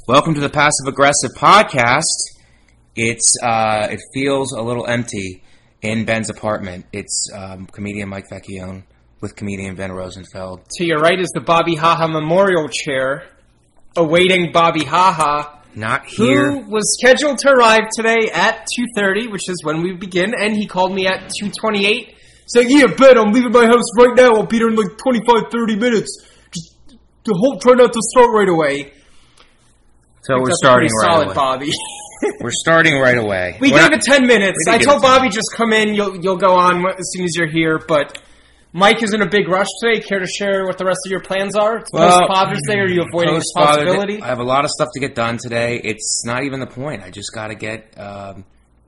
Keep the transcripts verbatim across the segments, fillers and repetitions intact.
Welcome to the Passive Aggressive Podcast. It's uh, it feels a little empty in Ben's apartment. It's um, comedian Mike Vecchione with comedian Ben Rosenfeld. To your right is the Bobby Haha Memorial Chair, awaiting Bobby Haha. Not here. Who was scheduled to arrive today at two thirty, which is when we begin, and he called me at two twenty-eight, saying, yeah, Ben, I'm leaving my house right now. I'll be there in like twenty-five, thirty minutes. Just to hold, try not to start right away. So we're starting right solid, away. Bobby. We're starting right away. We we're gave not, it ten minutes. I told Bobby, minutes. just come in. You'll you'll go on as soon as you're here. But Mike is in a big rush today. Care to share what the rest of your plans are? It's well, post Father's Day. Are you avoiding responsibility? I have a lot of stuff to get done today. It's not even the point. I just got to get um,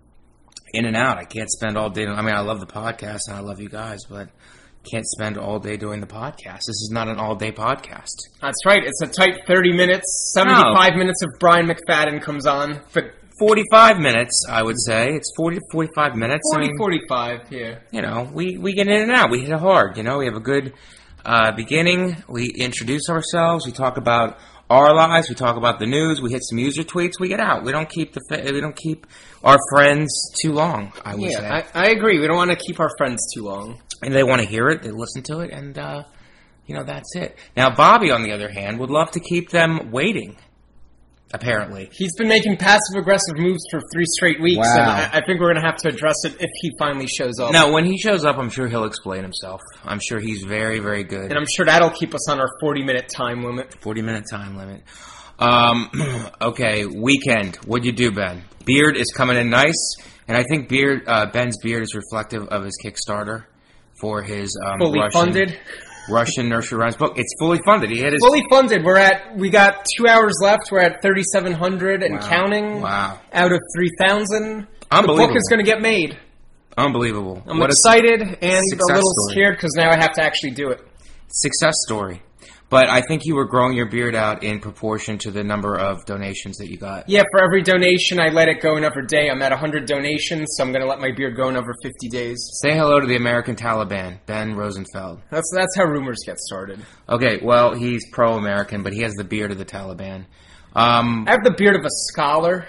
in and out. I can't spend all day. I mean, I love the podcast and I love you guys, but can't spend all day doing the podcast. This is not an all-day podcast. That's right. It's a tight thirty minutes. seventy-five no. minutes of Brian McFadden comes on. But forty-five minutes, I would say. It's forty to forty-five minutes. forty, I mean, forty-five, yeah. You know, we, we get in and out. We hit it hard. You know, we have a good uh, beginning. We introduce ourselves. We talk about our lives. We talk about the news. We hit some user tweets. We get out. We don't keep the we don't keep our friends too long, I would yeah, say. I, I agree. We don't want to keep our friends too long. And they want to hear it, they listen to it, and, uh, you know, that's it. Now, Bobby, on the other hand, would love to keep them waiting, apparently. He's been making passive-aggressive moves for three straight weeks, wow. and I, I think we're going to have to address it if he finally shows up. No, when he shows up, I'm sure he'll explain himself. I'm sure he's very, very good. And I'm sure that'll keep us on our forty-minute time limit. forty-minute time limit. Um, okay, weekend. What'd you do, Ben? Beard is coming in nice, and I think beard uh, Ben's beard is reflective of his Kickstarter. For his um, fully Russian, funded Russian Nursery Rhymes book. It's fully funded. He hit his fully funded. We're at we got two hours left. We're at thirty seven hundred and wow. counting. Wow! Out of three thousand, the book is going to get made. Unbelievable! I'm what excited and a little story. scared because now I have to actually do it. Success story. But I think you were growing your beard out in proportion to the number of donations that you got. Yeah, for every donation, I let it go another day. I'm at one hundred donations, so I'm going to let my beard go another fifty days. Say hello to the American Taliban, Ben Rosenfeld. That's that's how rumors get started. Okay, well, he's pro-American, but he has the beard of the Taliban. Um, I have the beard of a scholar.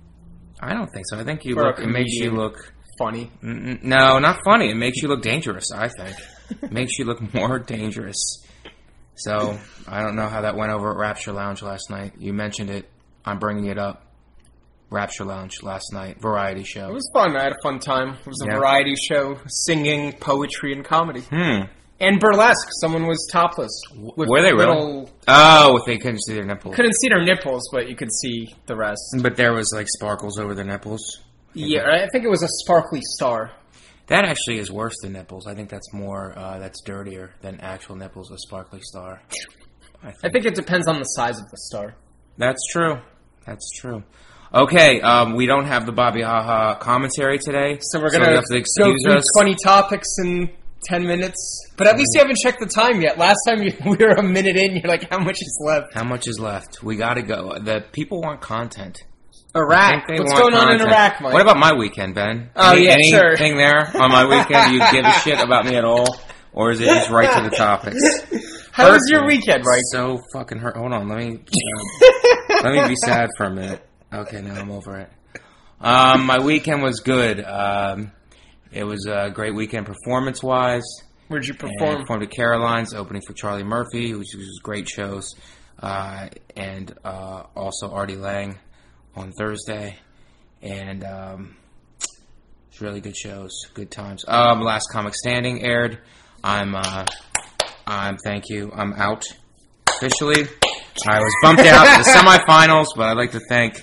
I don't think so. I think you or look. It makes you look funny. N- no, not funny. It makes you look dangerous. I think it makes you look more dangerous. So, I don't know how that went over at Rapture Lounge last night. You mentioned it. I'm bringing it up. Rapture Lounge last night. Variety show. It was fun. I had a fun time. It was a yeah. variety show. Singing, poetry, and comedy. Hmm. And burlesque. Someone was topless. With Were they little, really? Oh, they couldn't see their nipples. Couldn't see their nipples, but you could see the rest. But there was, like, sparkles over their nipples? Yeah, I think it was a sparkly star. That actually is worse than nipples. I think that's more, uh, that's dirtier than actual nipples, a sparkly star. I think. I think it depends on the size of the star. That's true. That's true. Okay, um, we don't have the Bobby Haha commentary today. So we're going so to go through us. twenty topics in ten minutes. But at least you haven't checked the time yet. Last time you, we were a minute in, you're like, how much is left? How much is left? We got to go. The people want content. Iraq. What's going on content. in Iraq, Mike? What about my weekend, Ben? Oh, Any, yeah, anything sure. Anything there on my weekend? Do you give a shit about me at all? Or is it just right to the topics? How was your weekend, Mike? So fucking hurt. Hold on. Let me, uh, let me be sad for a minute. Okay, now I'm over it. Um, my weekend was good. Um, it was a great weekend performance-wise. Where'd you perform? I performed at Caroline's, opening for Charlie Murphy, which was great shows. Uh, and uh, also Artie Lang on Thursday, and um, it's really good shows, good times. Um, Last Comic Standing aired. I'm, uh, I'm. Thank you. I'm out officially. I was bumped out to the semifinals, but I'd like to thank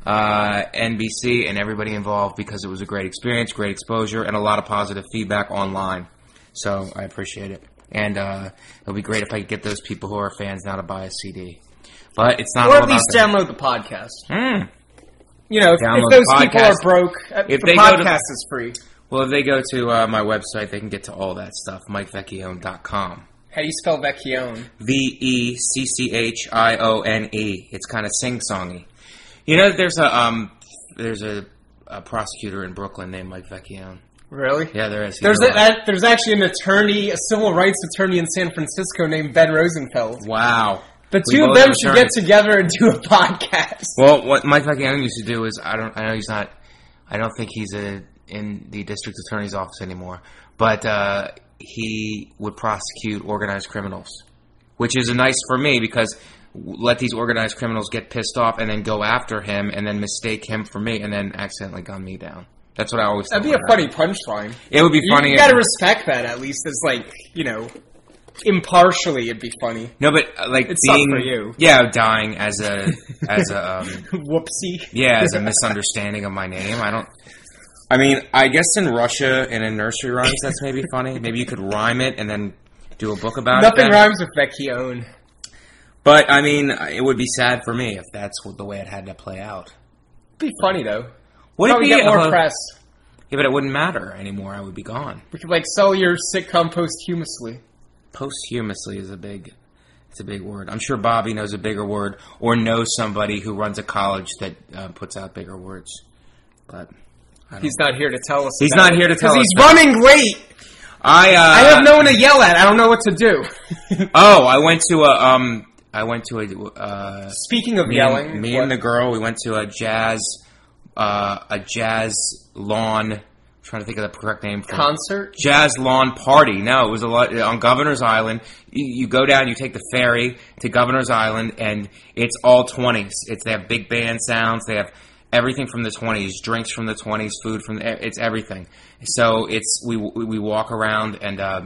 uh, N B C and everybody involved because it was a great experience, great exposure, and a lot of positive feedback online. So I appreciate it, and uh, it'll be great if I could get those people who are fans now to buy a C D. But it's not. Or all at least about download the podcast. Mm. You know, if, if those people are broke, if the podcast to, is free. Well, if they go to uh, my website, they can get to all that stuff, mike vecchione dot com. How do you spell Vecchione? V E C C H I O N E. It's kind of sing-songy. You know, there's a um, there's a, a prosecutor in Brooklyn named Mike Vecchione. Really? Yeah, there is. He's there's a, that, there's actually an attorney, a civil rights attorney in San Francisco named Ben Rosenfeld. Wow. The We two of both them have should get attorneys. together and do a podcast. Well, what Mike Vecchione used to do is, I don't, I know he's not, I don't think he's a, in the district attorney's office anymore, but uh, he would prosecute organized criminals, which is a nice for me because let these organized criminals get pissed off and then go after him and then mistake him for me and then accidentally gun me down. That's what I always thought. That'd be a would happen. funny punchline. It would be You, funny. you if- gotta respect that, at least, as, like, you know, impartially it'd be funny. No, but uh, like It sucked being, for you. yeah, dying as a, as a, um, Whoopsie. yeah, as a misunderstanding of my name. I don't. I mean, I guess in Russia and in nursery rhymes, that's maybe funny. Maybe you could rhyme it and then do a book about Nothing it. then. rhymes with Vecchione. But I mean, it would be sad for me if that's what the way it had to play out. It'd be funny, though. Would it Probably be get more uh, press. Yeah, but it wouldn't matter anymore. I would be gone. We could, like, sell your sitcom posthumously. Posthumously is a big, it's a big word. I'm sure Bobby knows a bigger word or knows somebody who runs a college that uh, puts out bigger words. But I don't He's not here to tell us. He's about not it. here to tell us Because he's that. running late. I uh, I have no one to yell at. I don't know what to do. Oh, I went to a um, I went to a uh, Speaking of me yelling, and, me what- and the girl. We went to a jazz, uh, a jazz lawn. I'm trying to think of the correct name for it. concert. Jazz lawn party. No, it was a lot on Governor's Island. You, you go down, you take the ferry to Governor's Island, and it's all twenties. It's they have big band sounds. They have everything from the twenties, drinks from the twenties, food from the, it's everything. So it's we we walk around and uh,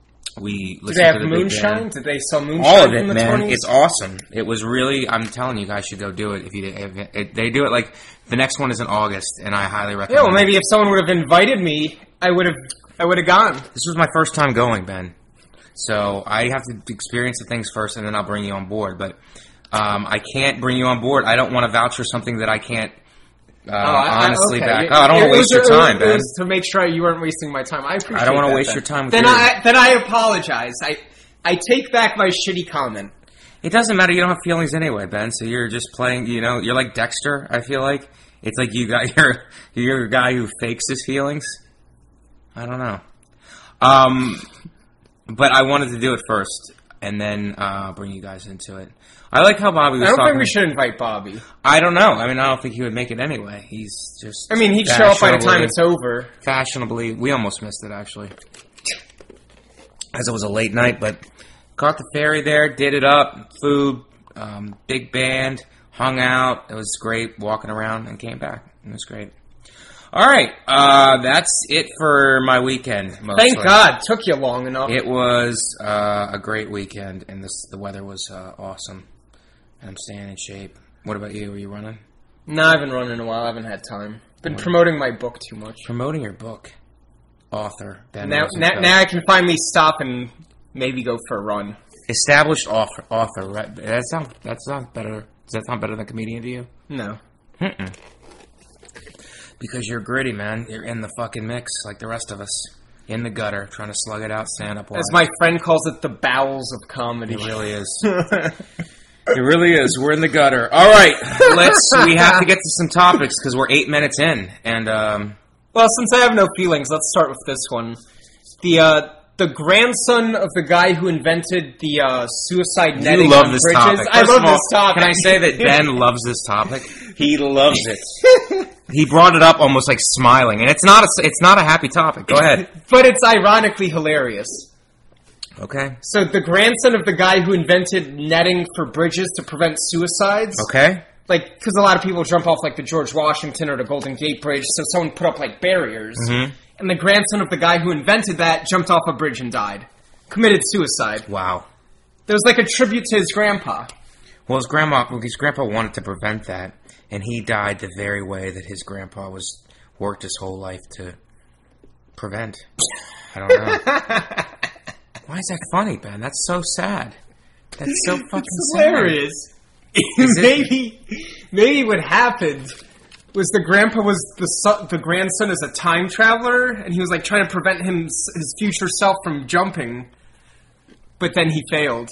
we Did listen they have to the big moonshine? band. Did they sell moonshine All of from it, the man. twenties? It's awesome. It was really. I'm telling you guys should go do it if you. If it, it, they do it like the next one is in August, and I highly recommend. Yeah, well, maybe it. if someone would have invited me, I would have. I would have gone. This was my first time going, Ben. So I have to experience the things first, and then I'll bring you on board. But um, I can't bring you on board. I don't want to vouch for something that I can't uh, Oh, I- honestly okay. back. It- Oh, I don't want it to waste was- your it was- time, it Ben. was to make sure you weren't wasting my time. I appreciate. I don't want to that, waste then. your time with Then yours. I then I apologize. I I take back my shitty comment. It doesn't matter. You don't have feelings anyway, Ben. So you're just playing. You know, you're like Dexter. I feel like it's like you got you're you're a guy who fakes his feelings. I don't know. Um, but I wanted to do it first, and then uh, bring you guys into it. I like how Bobby was I don't talking. think we should invite Bobby. I don't know. I mean, I don't think he would make it anyway. He's just. I mean, he'd show up by the time fashionably- it's over. Fashionably, we almost missed it actually, as it was a late night. But caught the ferry there, did it up, food, um, big band, hung out. It was great walking around, and came back. It was great. All right, uh, that's it for my weekend. Mostly. Thank God, took you long enough. It was uh, a great weekend, and this the weather was uh, awesome. And I'm staying in shape. What about you? Are you running? No, I haven't run in a while. I haven't had time. Been promoting my book too much. Promoting your book, author Ben Now, now, Rosenfeld. now I can finally stop and maybe go for a run. Established author, author. Right? That sounds that sounds better. Does that sound better than comedian to you? No. Mm-mm. Because you're gritty, man. You're in the fucking mix like the rest of us. In the gutter, trying to slug it out, stand up. As my friend calls it, the bowels of comedy. It really is. It really is. We're in the gutter. All right, let's. We have to get to some topics because we're eight minutes in, and um, Well, since I have no feelings, let's start with this one. The uh, the grandson of the guy who invented the uh, suicide netting you love on this bridges. topic. I First love of all, this topic. Can I say that Ben loves this topic? He loves it. He brought it up almost like smiling, and it's not a. It's not a happy topic. Go ahead. But it's ironically hilarious. Okay. So the grandson of the guy who invented netting for bridges to prevent suicides. Okay. Like, because a lot of people jump off, like, the George Washington or the Golden Gate Bridge, so someone put up, like, barriers. Mhm. And the grandson of the guy who invented that jumped off a bridge and died. Committed suicide. Wow. There was, like, a tribute to his grandpa. Well, his grandma, well, his grandpa wanted to prevent that, and he died the very way that his grandpa was worked his whole life to prevent. I don't know. Why is that funny, Ben? That's so sad. That's so fucking It's sad. hilarious. Is it? maybe, maybe what happened was the grandpa was the son, the grandson is a time traveler, and he was like trying to prevent him his future self from jumping, but then he failed.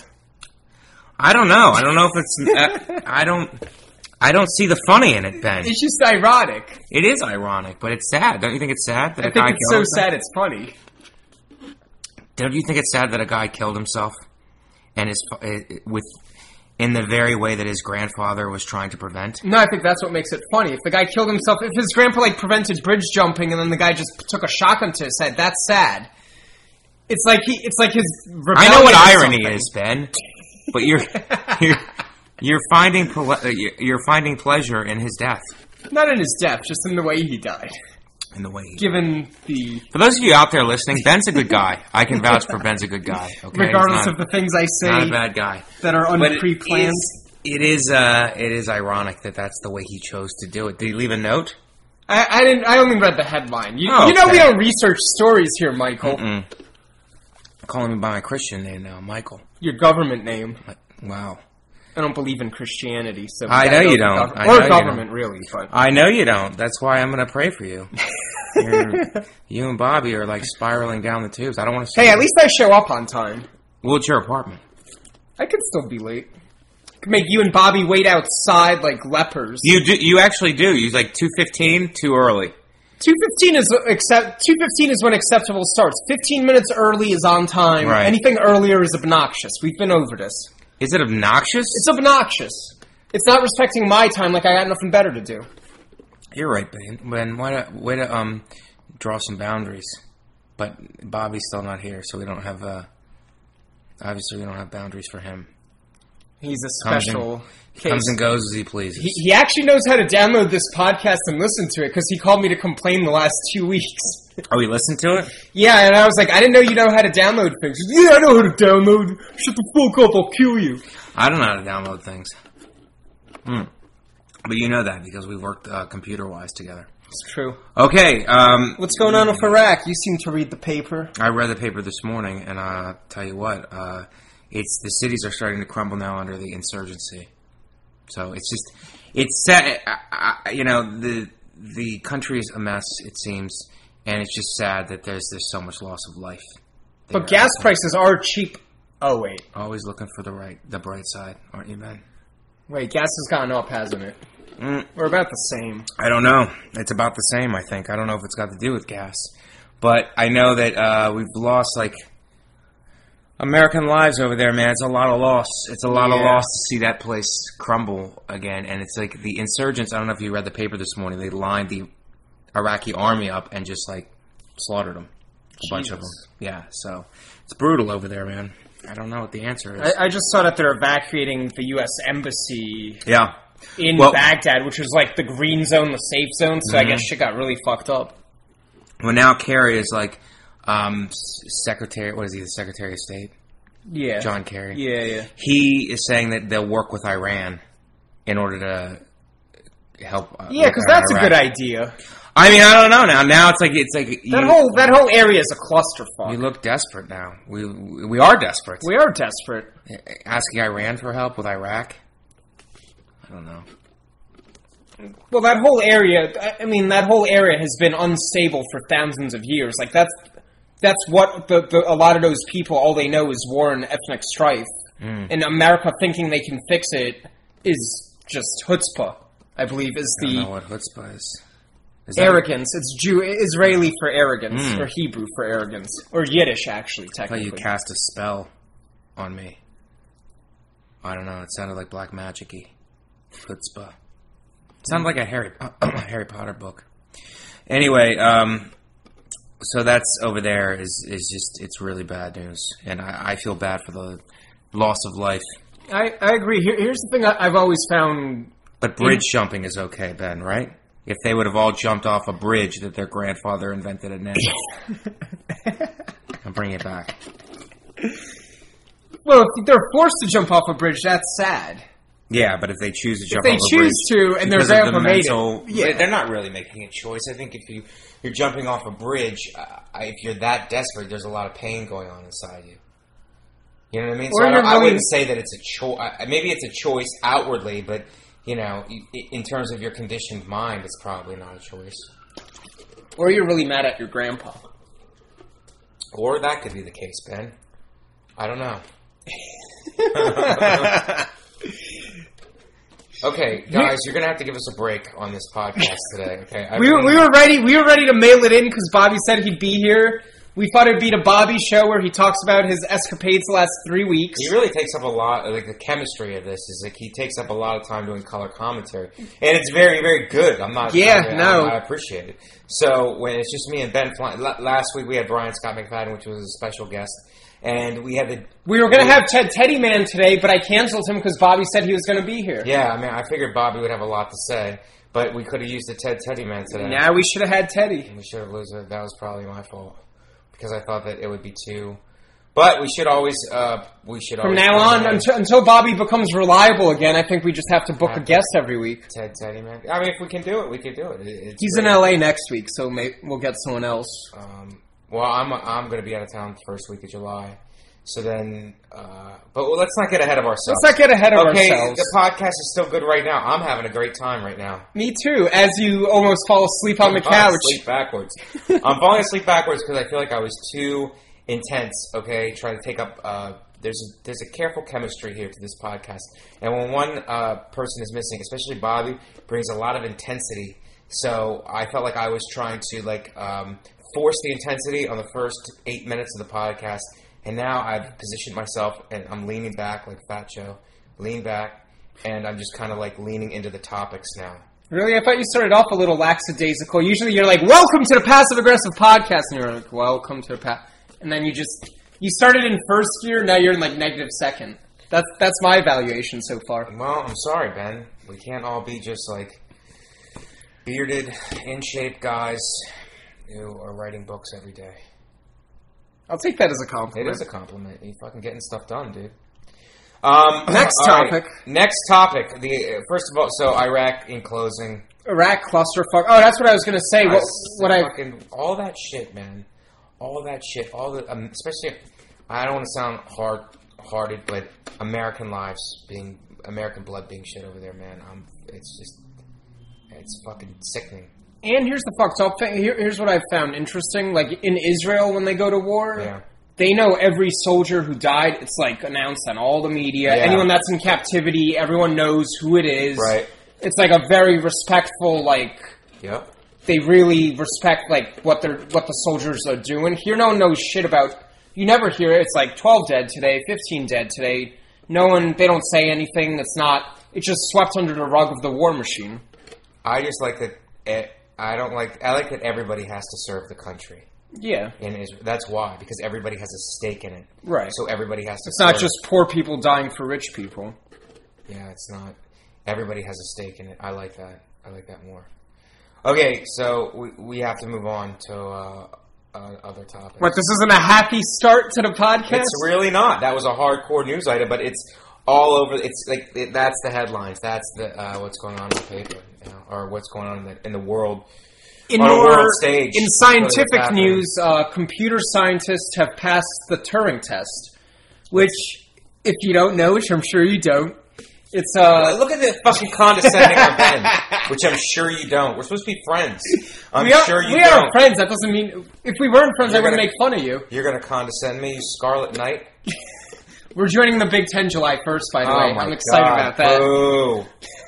I don't know. I don't know if it's. Uh, I don't. I don't see the funny in it, Ben. It's just ironic. It is ironic, but it's sad. Don't you think it's sad that I a think guy it's killed so himself? sad it's funny. Don't you think it's sad that a guy killed himself and his uh, with in the very way that his grandfather was trying to prevent. No, I think that's what makes it funny. If the guy killed himself, if his grandpa like prevented bridge jumping, and then the guy just took a shotgun to his head, that's sad. It's like he, it's like his. I know what irony is, Ben, but you're you're you're finding you're finding pleasure in his death. Not in his death, just in the way he died. In the way he Given the... For those of you out there listening, Ben's a good guy. I can vouch for Ben's a good guy. Okay? Regardless not, of the things I say... Not a bad guy. That are unpre-planned. It is, uh, it is ironic that that's the way he chose to do it. Did he leave a note? I, I didn't. I only read the headline. You, oh, you know okay. we don't research stories here, Michael. Mm-mm. Calling me by my Christian name now, Michael. Your government name. Wow. I don't believe in Christianity, so I know you don't. Gov- I or know government, you really. But I know you don't. That's why I'm going to pray for you. You and Bobby are like spiraling down the tubes. I don't want to. Hey, at least I show up on time. Well, it's your apartment. I could still be late. Could make you and Bobby wait outside like lepers. You do. You actually do. You like two fifteen, too early. Two fifteen is accept. Two fifteen is when acceptable starts. Fifteen minutes early is on time. Right. Anything earlier is obnoxious. We've been over this. Is it obnoxious? It's obnoxious. It's not respecting my time like I got nothing better to do. You're right, Ben. Ben, way to, way to um, draw some boundaries. But Bobby's still not here, so we don't have, uh, obviously we don't have boundaries for him. He's a special comes and, case. Comes and goes as he pleases. He, he actually knows how to download this podcast and listen to it, because he called me to complain the last two weeks. Oh, he listened to it? Yeah, and I was like, I didn't know you know how to download things. He said, yeah, I know how to download. Shut the fuck up, I'll kill you. I don't know how to download things. Hmm. But you know that because we've worked uh, computer-wise together. It's true. Okay. Um, What's going on with Iraq? You seem to read the paper. I read the paper this morning, and I'll tell you what, uh, it's the cities are starting to crumble now under the insurgency. So it's just, it's sad, I, I, you know, the the country is a mess, it seems, and it's just sad that there's there's so much loss of life. But gas prices are cheap. Oh, wait. Always looking for the right, the bright side, aren't you, man? Wait, gas has gone up, hasn't it? Mm. We're about the same. I don't know. It's about the same, I think. I don't know if it's got to do with gas. But I know that uh, we've lost, like, American lives over there, man. It's a lot of loss. It's a lot yeah. of loss to see that place crumble again. And it's like the insurgents, I don't know if you read the paper this morning, they lined the Iraqi army up and just, like, slaughtered them. A Jesus. bunch of them. Yeah, so it's brutal over there, man. I don't know what the answer is. I, I just saw that they're evacuating the U S embassy yeah. in well, Baghdad, which was like the green zone, the safe zone, so mm-hmm. I guess shit got really fucked up. Well, now Kerry is like um, secretary, what is he, the Secretary of State? Yeah. John Kerry. Yeah, yeah. He is saying that they'll work with Iran in order to help. Uh, yeah, because that's Iraq. a good idea. I mean, I don't know now. Now it's like it's like that you, whole that whole area is a clusterfuck. We look desperate now. We we are desperate. We are desperate. Asking Iran for help with Iraq. I don't know. Well, that whole area. I mean, that whole area has been unstable for thousands of years. Like that's that's what the, the a lot of those people all they know is war and ethnic strife. Mm. And America thinking they can fix it is just chutzpah. I believe is I don't the know what chutzpah is. Is arrogance. It's Jew Israeli for arrogance, mm. or Hebrew for arrogance, or Yiddish actually. Technically, I thought you cast a spell on me. I don't know. It sounded like black magic-y. Chutzpah. It sounded like a Harry Harry Potter book. Anyway, um, so that's over there is is just it's really bad news, and I, I feel bad for the loss of life. I I agree. Here, here's the thing I, I've always found. But bridge in- jumping is okay, Ben, right? If they would have all jumped off a bridge that their grandfather invented a name. I'll bring it back. Well, if they're forced to jump off a bridge, that's sad. Yeah, but if they choose to jump off a bridge... If they choose to, and their grandpa made it... Yeah. They're not really making a choice. I think if you, you're jumping off a bridge, uh, if you're that desperate, there's a lot of pain going on inside you. You know what I mean? So I, I wouldn't say that it's a choice. Maybe it's a choice outwardly, but... You know, in terms of your conditioned mind, it's probably not a choice. Or you're really mad at your grandpa. Or that could be the case, Ben. I don't know. Okay, guys, you're gonna have to give us a break on this podcast today. Okay, I we were, we were ready. We were ready to mail it in because Bobby said he'd be here, We thought it'd be the Bobby show where he talks about his escapades the last three weeks. He really takes up a lot, like the chemistry of this is like he takes up a lot of time doing color commentary. And it's very, very good. I'm not... Yeah, I, no. I, I appreciate it. So when it's just me and Ben flying... Last week we had Brian Scott McFadden, which was a special guest. And we had the... We were going to have Ted Teddyman today, but I canceled him because Bobby said he was going to be here. Yeah, I mean, I figured Bobby would have a lot to say. But we could have used the Ted Teddyman today. Now we should have had Teddy. We should have lose it. That was probably my fault. Because I thought that it would be too... But we should always... Uh, we should From always now on, until, until Bobby becomes reliable again, I think we just have to book a guest every week. Ted Teddyman. I mean, if we can do it, we can do it. It's He's great. in L A next week, so may, we'll get someone else. Um, well, I'm I'm going to be out of town the first week of July. So then... Uh, but well, let's not get ahead of ourselves. Let's not get ahead of okay, ourselves. The podcast is still good right now. I'm having a great time right now. Me too, as you almost fall asleep on the I'm falling couch. asleep backwards. I'm falling asleep backwards because I feel like I was too intense, okay, trying to take up... Uh, there's a, there's a careful chemistry here to this podcast. And when one uh, person is missing, especially Bobby, brings a lot of intensity. So I felt like I was trying to like um, force the intensity on the first eight minutes of the podcast. And now I've positioned myself, and I'm leaning back like Fat Joe. Lean back, and I'm just kind of like leaning into the topics now. Really? I thought you started off a little lackadaisical. Usually you're like, welcome to the Passive Aggressive Podcast, and you're like, welcome to the pa... And then you just... You started in first gear, now you're in like negative second. That's that's my evaluation so far. Well, I'm sorry, Ben. We can't all be just like bearded, in-shape guys who are writing books every day. I'll take that as a compliment. It is a compliment. You fucking getting stuff done, dude. Um, Next all right. topic. Next topic. The uh, first of all, so Iraq in closing. Iraq clusterfuck. Oh, that's what I was going to say. I What, s- what I... fucking all that shit, man. All that shit. All the um, especially. I don't want to sound hard hearted, but American lives being American blood being shit over there, man. Um, it's just it's fucking sickening. And here's the fucked up thing. Here, here's what I've found interesting. Like, in Israel, when they go to war, Yeah. they know every soldier who died. It's, like, announced on all the media. Yeah. Anyone that's in captivity, everyone knows who it is. Right. It's, like, a very respectful, like... Yep. They really respect, like, what they're what the soldiers are doing. Here, no one knows shit about... You never hear it. It's, like, twelve dead today, fifteen dead today. No one... They don't say anything that's not... It's just swept under the rug of the war machine. I just like that. It, I don't like. I like that everybody has to serve the country. Yeah. In Israel. That's why, because everybody has a stake in it. Right. So everybody has to. It's not serve. just poor people dying for rich people. Yeah, it's not. Everybody has a stake in it. I like that. I like that more. Okay, so we we have to move on to uh, uh, other topics. What, this isn't a happy start to the podcast? It's really not. That was a hardcore news item, but it's all over. It's like it, that's the headlines. That's the uh, what's going on in the paper, you know, or what's going on in the, in the world. In on a more, world stage. in That's really what's scientific happening. news, uh, computer scientists have passed the Turing test, which, if you don't know, which I'm sure you don't, it's uh, Look at the fucking condescending of Ben, which I'm sure you don't. We're supposed to be friends. I'm we are, sure you we don't. are friends. That doesn't mean if we weren't friends, You're I wouldn't gonna- make fun of you. You're going to condescend me, you Scarlet Knight? We're joining the Big Ten July first, by the Oh way. my I'm excited God. about that. Boo.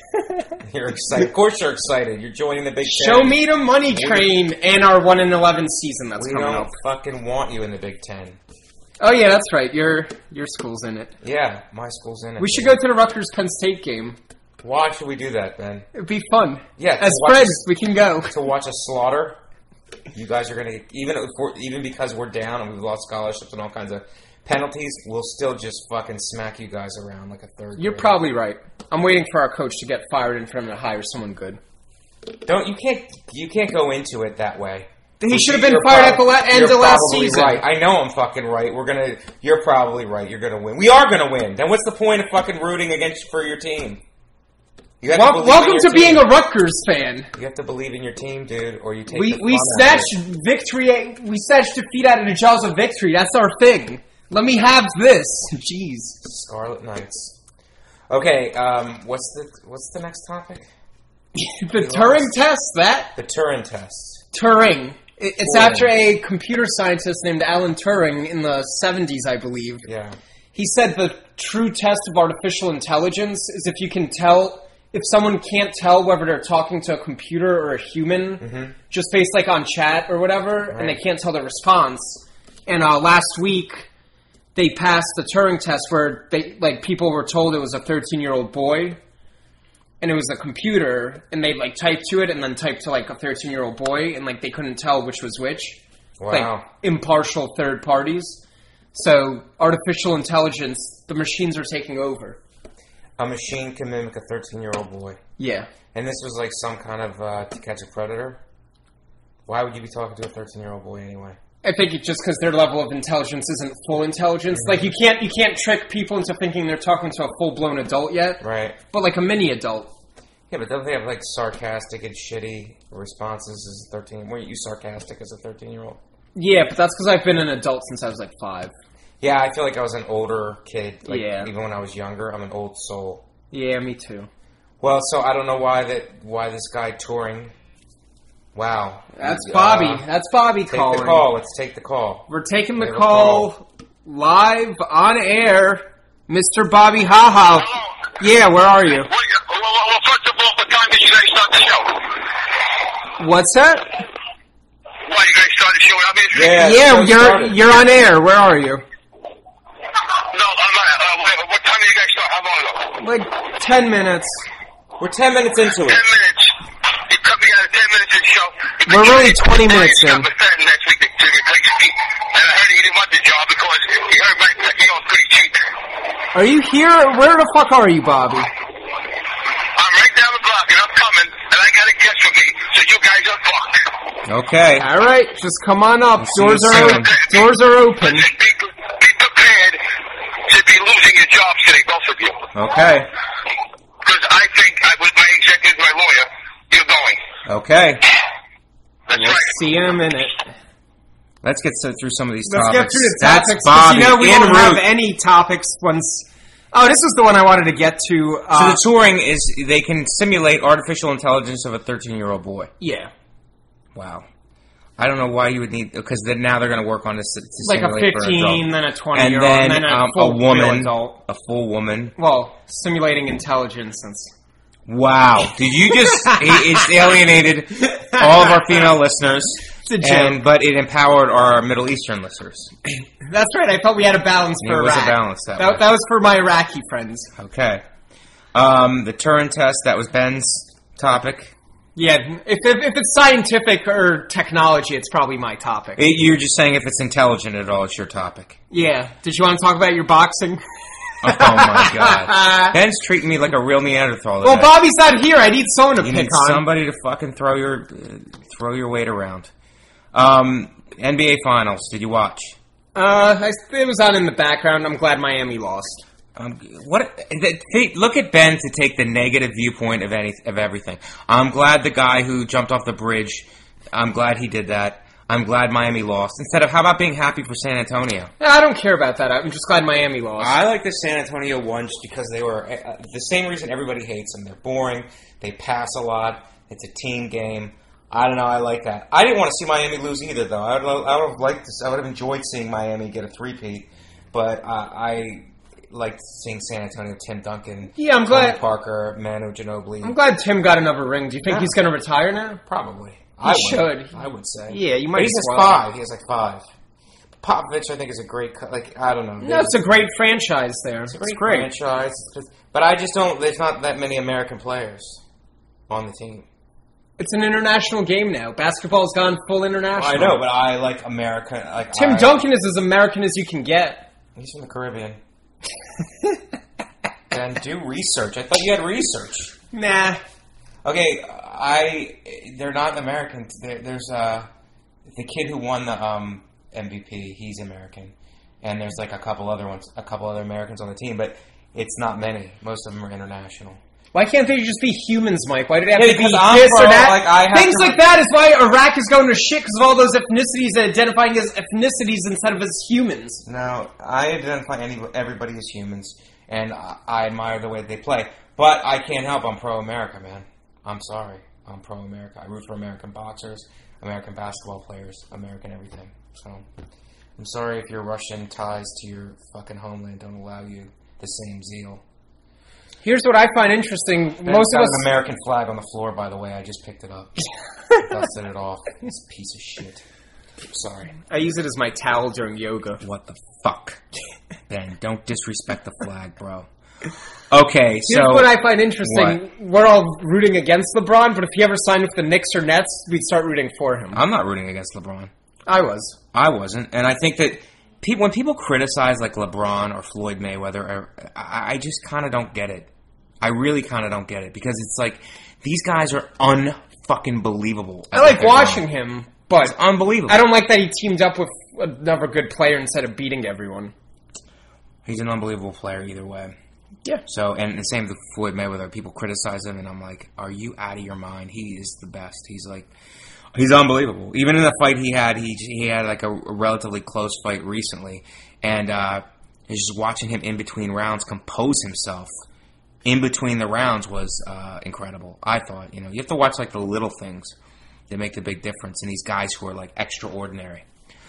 You're excited. Of course you're excited. You're joining the Big Ten. Show me the money train and our one in eleven season that's We coming don't up. fucking want you in the Big Ten. Oh yeah, that's right. Your your school's in it. Yeah, my school's in it. We should go to the Rutgers Penn State game. Why should we do that, Ben? It'd be fun. Yeah, to As watch friends, us- we can go. To watch a slaughter. You guys are gonna even if we're, even because we're down and we've lost scholarships and all kinds of penalties, we'll still just fucking smack you guys around like a third. You're grader. probably right. I'm waiting for our coach to get fired and for him to hire someone good. Don't you can't you can't go into it that way. He should have been You're fired prob- at the la- end you're of last probably season. Right. I know I'm fucking right. We're gonna. You're probably right. You're gonna win. We are gonna win. Then what's the point of fucking rooting against for your team? You have to Wel- believe welcome in to your being team. a Rutgers fan. You have to believe in your team, dude, or you take. We the we fun out of snatched it. victory. We snatched defeat out of the jaws of victory. That's our thing. Let me have this. Jeez. Scarlet Knights. Okay. Um. What's the What's the next topic? The Turing test. That The Turing test. Turing. It- It's Turing. after a computer scientist named Alan Turing in the seventies, I believe. Yeah. He said the true test of artificial intelligence is if you can tell, if someone can't tell whether they're talking to a computer or a human, Mm-hmm. just based like on chat or whatever, and they Right. can't tell the response, And uh, last week, they passed the Turing test where they like people were told it was a thirteen-year-old boy, and it was a computer, and they like typed to it and then typed to like a thirteen-year-old boy, and like they couldn't tell which was which. Wow. Like impartial third parties. So artificial intelligence, the machines are taking over. A machine can mimic a thirteen-year-old boy. Yeah. And this was like some kind of uh, To Catch a Predator? Why would you be talking to a thirteen-year-old boy anyway? I think it's just because their level of intelligence isn't full intelligence. Mm-hmm. Like you can't you can't trick people into thinking they're talking to a full-blown adult yet. Right. But like a mini adult. Yeah, but don't they have like sarcastic and shitty responses as a thirteen? Weren't you sarcastic as a thirteen-year-old? Yeah, but that's because I've been an adult since I was like five. Yeah, I feel like I was an older kid. Like, yeah. Even when I was younger, I'm an old soul. Yeah, me too. Well, so I don't know why that why this guy Turing. Wow. That's Bobby. Uh, That's Bobby take calling. Take the call. Let's take the call. We're taking the call, call live on air. Mister Bobby Haha. Yeah, where are you? Well, well, well, first of all, what time did you guys start the show? What's that? Why, you guys started the show without me? Yeah, yeah you're started. You're on air. Where are you? No, I'm not. Uh, what time did you guys start? How long ago? Like ten minutes. We're ten minutes into it. Ten minutes. You cut me out of ten minutes in the show. We're really twenty minutes in. Next week to, to replace me. And I heard he didn't want the job because he heard my he was pretty cheap. Are you here? Where the fuck are you, Bobby? I'm right down the block and I'm coming and I got a guest with me, so you guys are fucked. Okay. All right, just come on up. We'll doors are open. Doors are open. Listen, be, be prepared to be losing your jobs today, both of you. Okay. Because I think I, with my executive, my lawyer, you're going. Okay. That's we'll right. see you in a minute. Let's get so, through some of these Let's topics. get through the That's topics. Bobby. You know, we en don't have route. any topics once. Oh, this was the one I wanted to get to. Uh, So the Turing is they can simulate artificial intelligence of a thirteen-year-old boy. Yeah. Wow. I don't know why you would need because then now they're going to work on this to Like a simulate for an fifteen, adult. then a twenty and year old, then, and then a um, full a woman, adult. a full woman. Well, simulating intelligence since. Wow! Did you just? It's alienated all of our female listeners, It's a joke. and but it empowered our Middle Eastern listeners. That's right. I thought we had a balance for It was Iraq. a balance that, that, way. that was for my Iraqi friends. Okay. Um, the Turing test. That was Ben's topic. Yeah, if, if if it's scientific or technology, it's probably my topic. It, you're just saying if it's intelligent at all, it's your topic. Yeah. Did you want to talk about your boxing? Oh my god. Ben's treating me like a real Neanderthal today. Well, Bobby's not here. I need someone to You pick need on. somebody to fucking throw your uh, throw your weight around. Um, N B A Finals. Did you watch? Uh, I, it was on in the background. I'm glad Miami lost. Um, what? Th- look at Ben to take the negative viewpoint of any of everything. I'm glad the guy who jumped off the bridge. I'm glad he did that. I'm glad Miami lost. Instead of, how about being happy for San Antonio? I don't care about that. I'm just glad Miami lost. I like the San Antonio one just because they were uh, the same reason everybody hates them. They're boring. They pass a lot. It's a team game. I don't know. I like that. I didn't want to see Miami lose either, though. I would, I would have liked to. I would have enjoyed seeing Miami get a three-peat, but uh, I liked seeing San Antonio. Tim Duncan, Yeah, I'm Tony glad- Parker, Manu Ginobili. I'm glad Tim got another ring. Do you think Yeah. he's going to retire now? Probably. He I should. Would, I would say. Yeah, you might But he as has well. five. He has like five. Popovich, I think, is a great. Co- like I don't know. No, it's a great franchise there. It's a It's great, great. franchise. It's just- but I just don't. There's not that many American players on the team. It's an international game now. Basketball's gone full international. I know, but I like America. Like Tim I, Duncan is as American as you can get. He's from the Caribbean. And do research. I thought you had research. Nah. Okay, I. They're not American. There, there's uh, the kid who won the um, M V P. He's American, and there's like a couple other ones, a couple other Americans on the team, but it's not many. Most of them are international. Why can't they just be humans, Mike? Why do they have Yeah, to be because I'm this pro, or that? like, I have Things to- like that is why Iraq is going to shit because of all those ethnicities and identifying as ethnicities instead of as humans. No, I identify any, everybody as humans, and I, I admire the way they play. But I can't help. I'm pro-America, man. I'm sorry. I'm pro-America. I root for American boxers, American basketball players, American everything. So I'm sorry if your Russian ties to your fucking homeland don't allow you the same zeal. Here's what I find interesting. There's Most of got us... an American flag on the floor, by the way. I just picked it up. Dusted it off. This piece of shit. Sorry. I use it as my towel during yoga. What the fuck? Ben, don't disrespect the flag, bro. Okay, Here's so... what I find interesting. We're all rooting against LeBron, but if he ever signed with the Knicks or Nets, we'd start rooting for him. I'm not rooting against LeBron. I was. I wasn't. And I think that people, when people criticize like LeBron or Floyd Mayweather, or, I, I just kind of don't get it. I really kind of don't get it. Because it's like, these guys are un-fucking believable. I like watching him, but it's unbelievable. I don't like that he teamed up with another good player instead of beating everyone. He's an unbelievable player either way. Yeah. So, and the same with Floyd Mayweather. People criticize him, and I'm like, are you out of your mind? He is the best. He's like, he's unbelievable. Even in the fight he had, he he had like a, a relatively close fight recently, and uh, just watching him in between rounds compose himself in between the rounds was uh, incredible. I thought, you know, you have to watch like the little things that make the big difference in these guys who are like extraordinary.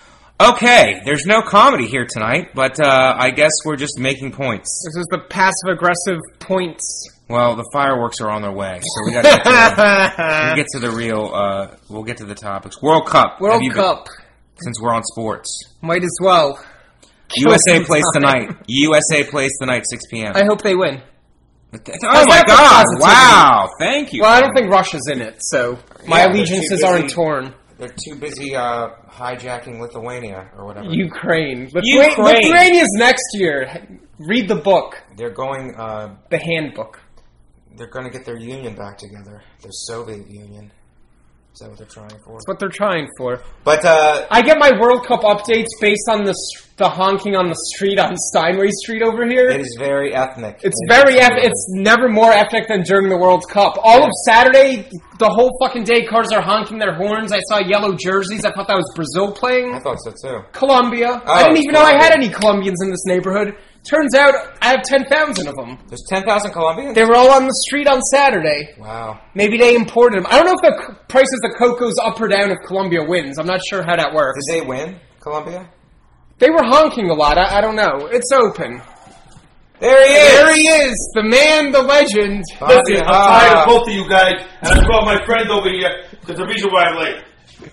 Okay, there's no comedy here tonight, but uh, I guess we're just making points. This is the passive-aggressive points. Well, the fireworks are on their way, so we got to get, to- we get to the real. Uh, we'll get to the topics. World Cup. World Have you Cup. Been, since we're on sports, Might as well. U S A some plays time. tonight. U S A plays tonight, six p.m. I hope they win. Oh How's my that for God! positivity? Wow, thank you. Well, I don't think Russia's in it, so my Yeah, they're allegiances too aren't busy. torn. They're too busy uh, hijacking Lithuania or whatever. Ukraine. Lithu- Ukraine. Lithuania's next year. Read the book. They're going. Uh, The handbook. they're going to get their union back together. Their Soviet Union. Is that what they're trying for? That's what they're trying for. But uh, I get my World Cup updates based on the s- the honking on the street on Steinway Street over here. it is very ethnic. It's It is very eth- absolutely- It's never more ethnic than during the World Cup. All Yeah. of Saturday, the whole fucking day, cars are honking their horns. I saw yellow jerseys. I thought that was Brazil playing. I thought so too. Colombia. Oh, I didn't even know I had Colombia. any Colombians in this neighborhood. Turns out I have ten thousand of them. There's ten thousand Colombians? They were all on the street on Saturday. Wow. Maybe they imported them. I don't know if the c- prices of Coke goes up or down if Colombia wins. I'm not sure how that works. Did they win, Colombia? They were honking a lot. I, I don't know. It's open. There he is! There he is. The man, the legend. Bobby, Listen, I'm ah. tired of both of you guys, and I brought my friend over here because the reason why I'm late.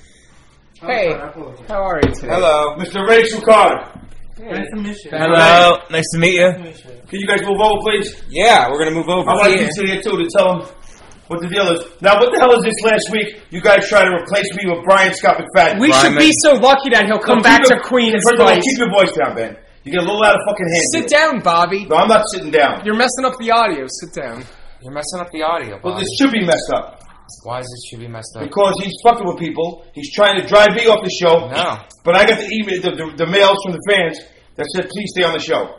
Hey, how are you today? Hello. Mister Ray Sucard. Nice to meet you. Hello. Nice to meet you. Can you guys move over, please? Yeah, we're going to move over. I want Yeah. you to here, too, to tell them what the deal is. Now, what the hell is this last week? You guys try to replace me with Brian Scott McFadden. We should Brian be so lucky that he'll come Now, back keep to your- Queen's First of all, place. keep your voice down, Ben. You get a little out of fucking hand. Sit here. down, Bobby. No, I'm not sitting down. You're messing up the audio. Sit down. You're messing up the audio, Well, Bobby. this should be messed up. Why is it should be messed up? Because he's fucking with people. He's trying to drive me off the show. No. But I got the email, the, the, the mails from the fans that said, please stay on the show.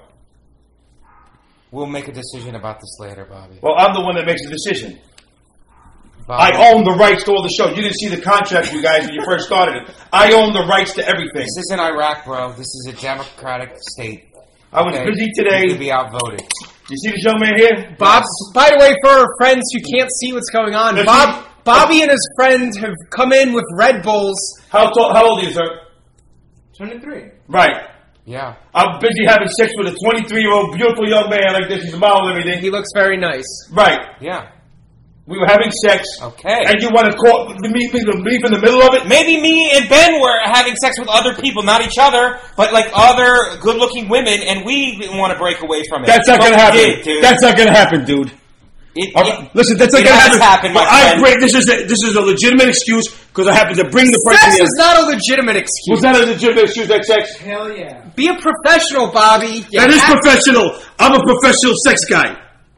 We'll make a decision about this later, Bobby. Well, I'm the one that makes the decision. Bobby, I own the rights to all the shows. You didn't see the contract, you guys, when you first started it. I own the rights to everything. This isn't Iraq, bro. This is a democratic state. I was Okay? busy You today. could be outvoted. You see this young man here? Bob, by the way, for our friends who can't see what's going on, Let's Bob, see. Bobby and his friend have come in with Red Bulls. How, tall, how old are you, sir? twenty-three. Right. Yeah. I'm busy having sex with a twenty-three-year-old beautiful young man like this. He's a model and everything. He looks very nice. Right. Yeah. We were having sex. Okay. And you want to call me, me, me in the middle of it? Maybe me and Ben were having sex with other people, not each other, but like other good-looking women, and we didn't want to break away from it. That's not But going to we happen. did, dude. That's not going to happen, dude. It- All it- right, listen, that's not it going to has happen. happened, my But I friend. agree. This is a, this is a legitimate excuse because I happen to bring the person Sex here. is not a legitimate excuse. Was that a legitimate excuse, that sex? Hell yeah. Be a professional, Bobby. You That is have- professional. I'm a professional sex guy.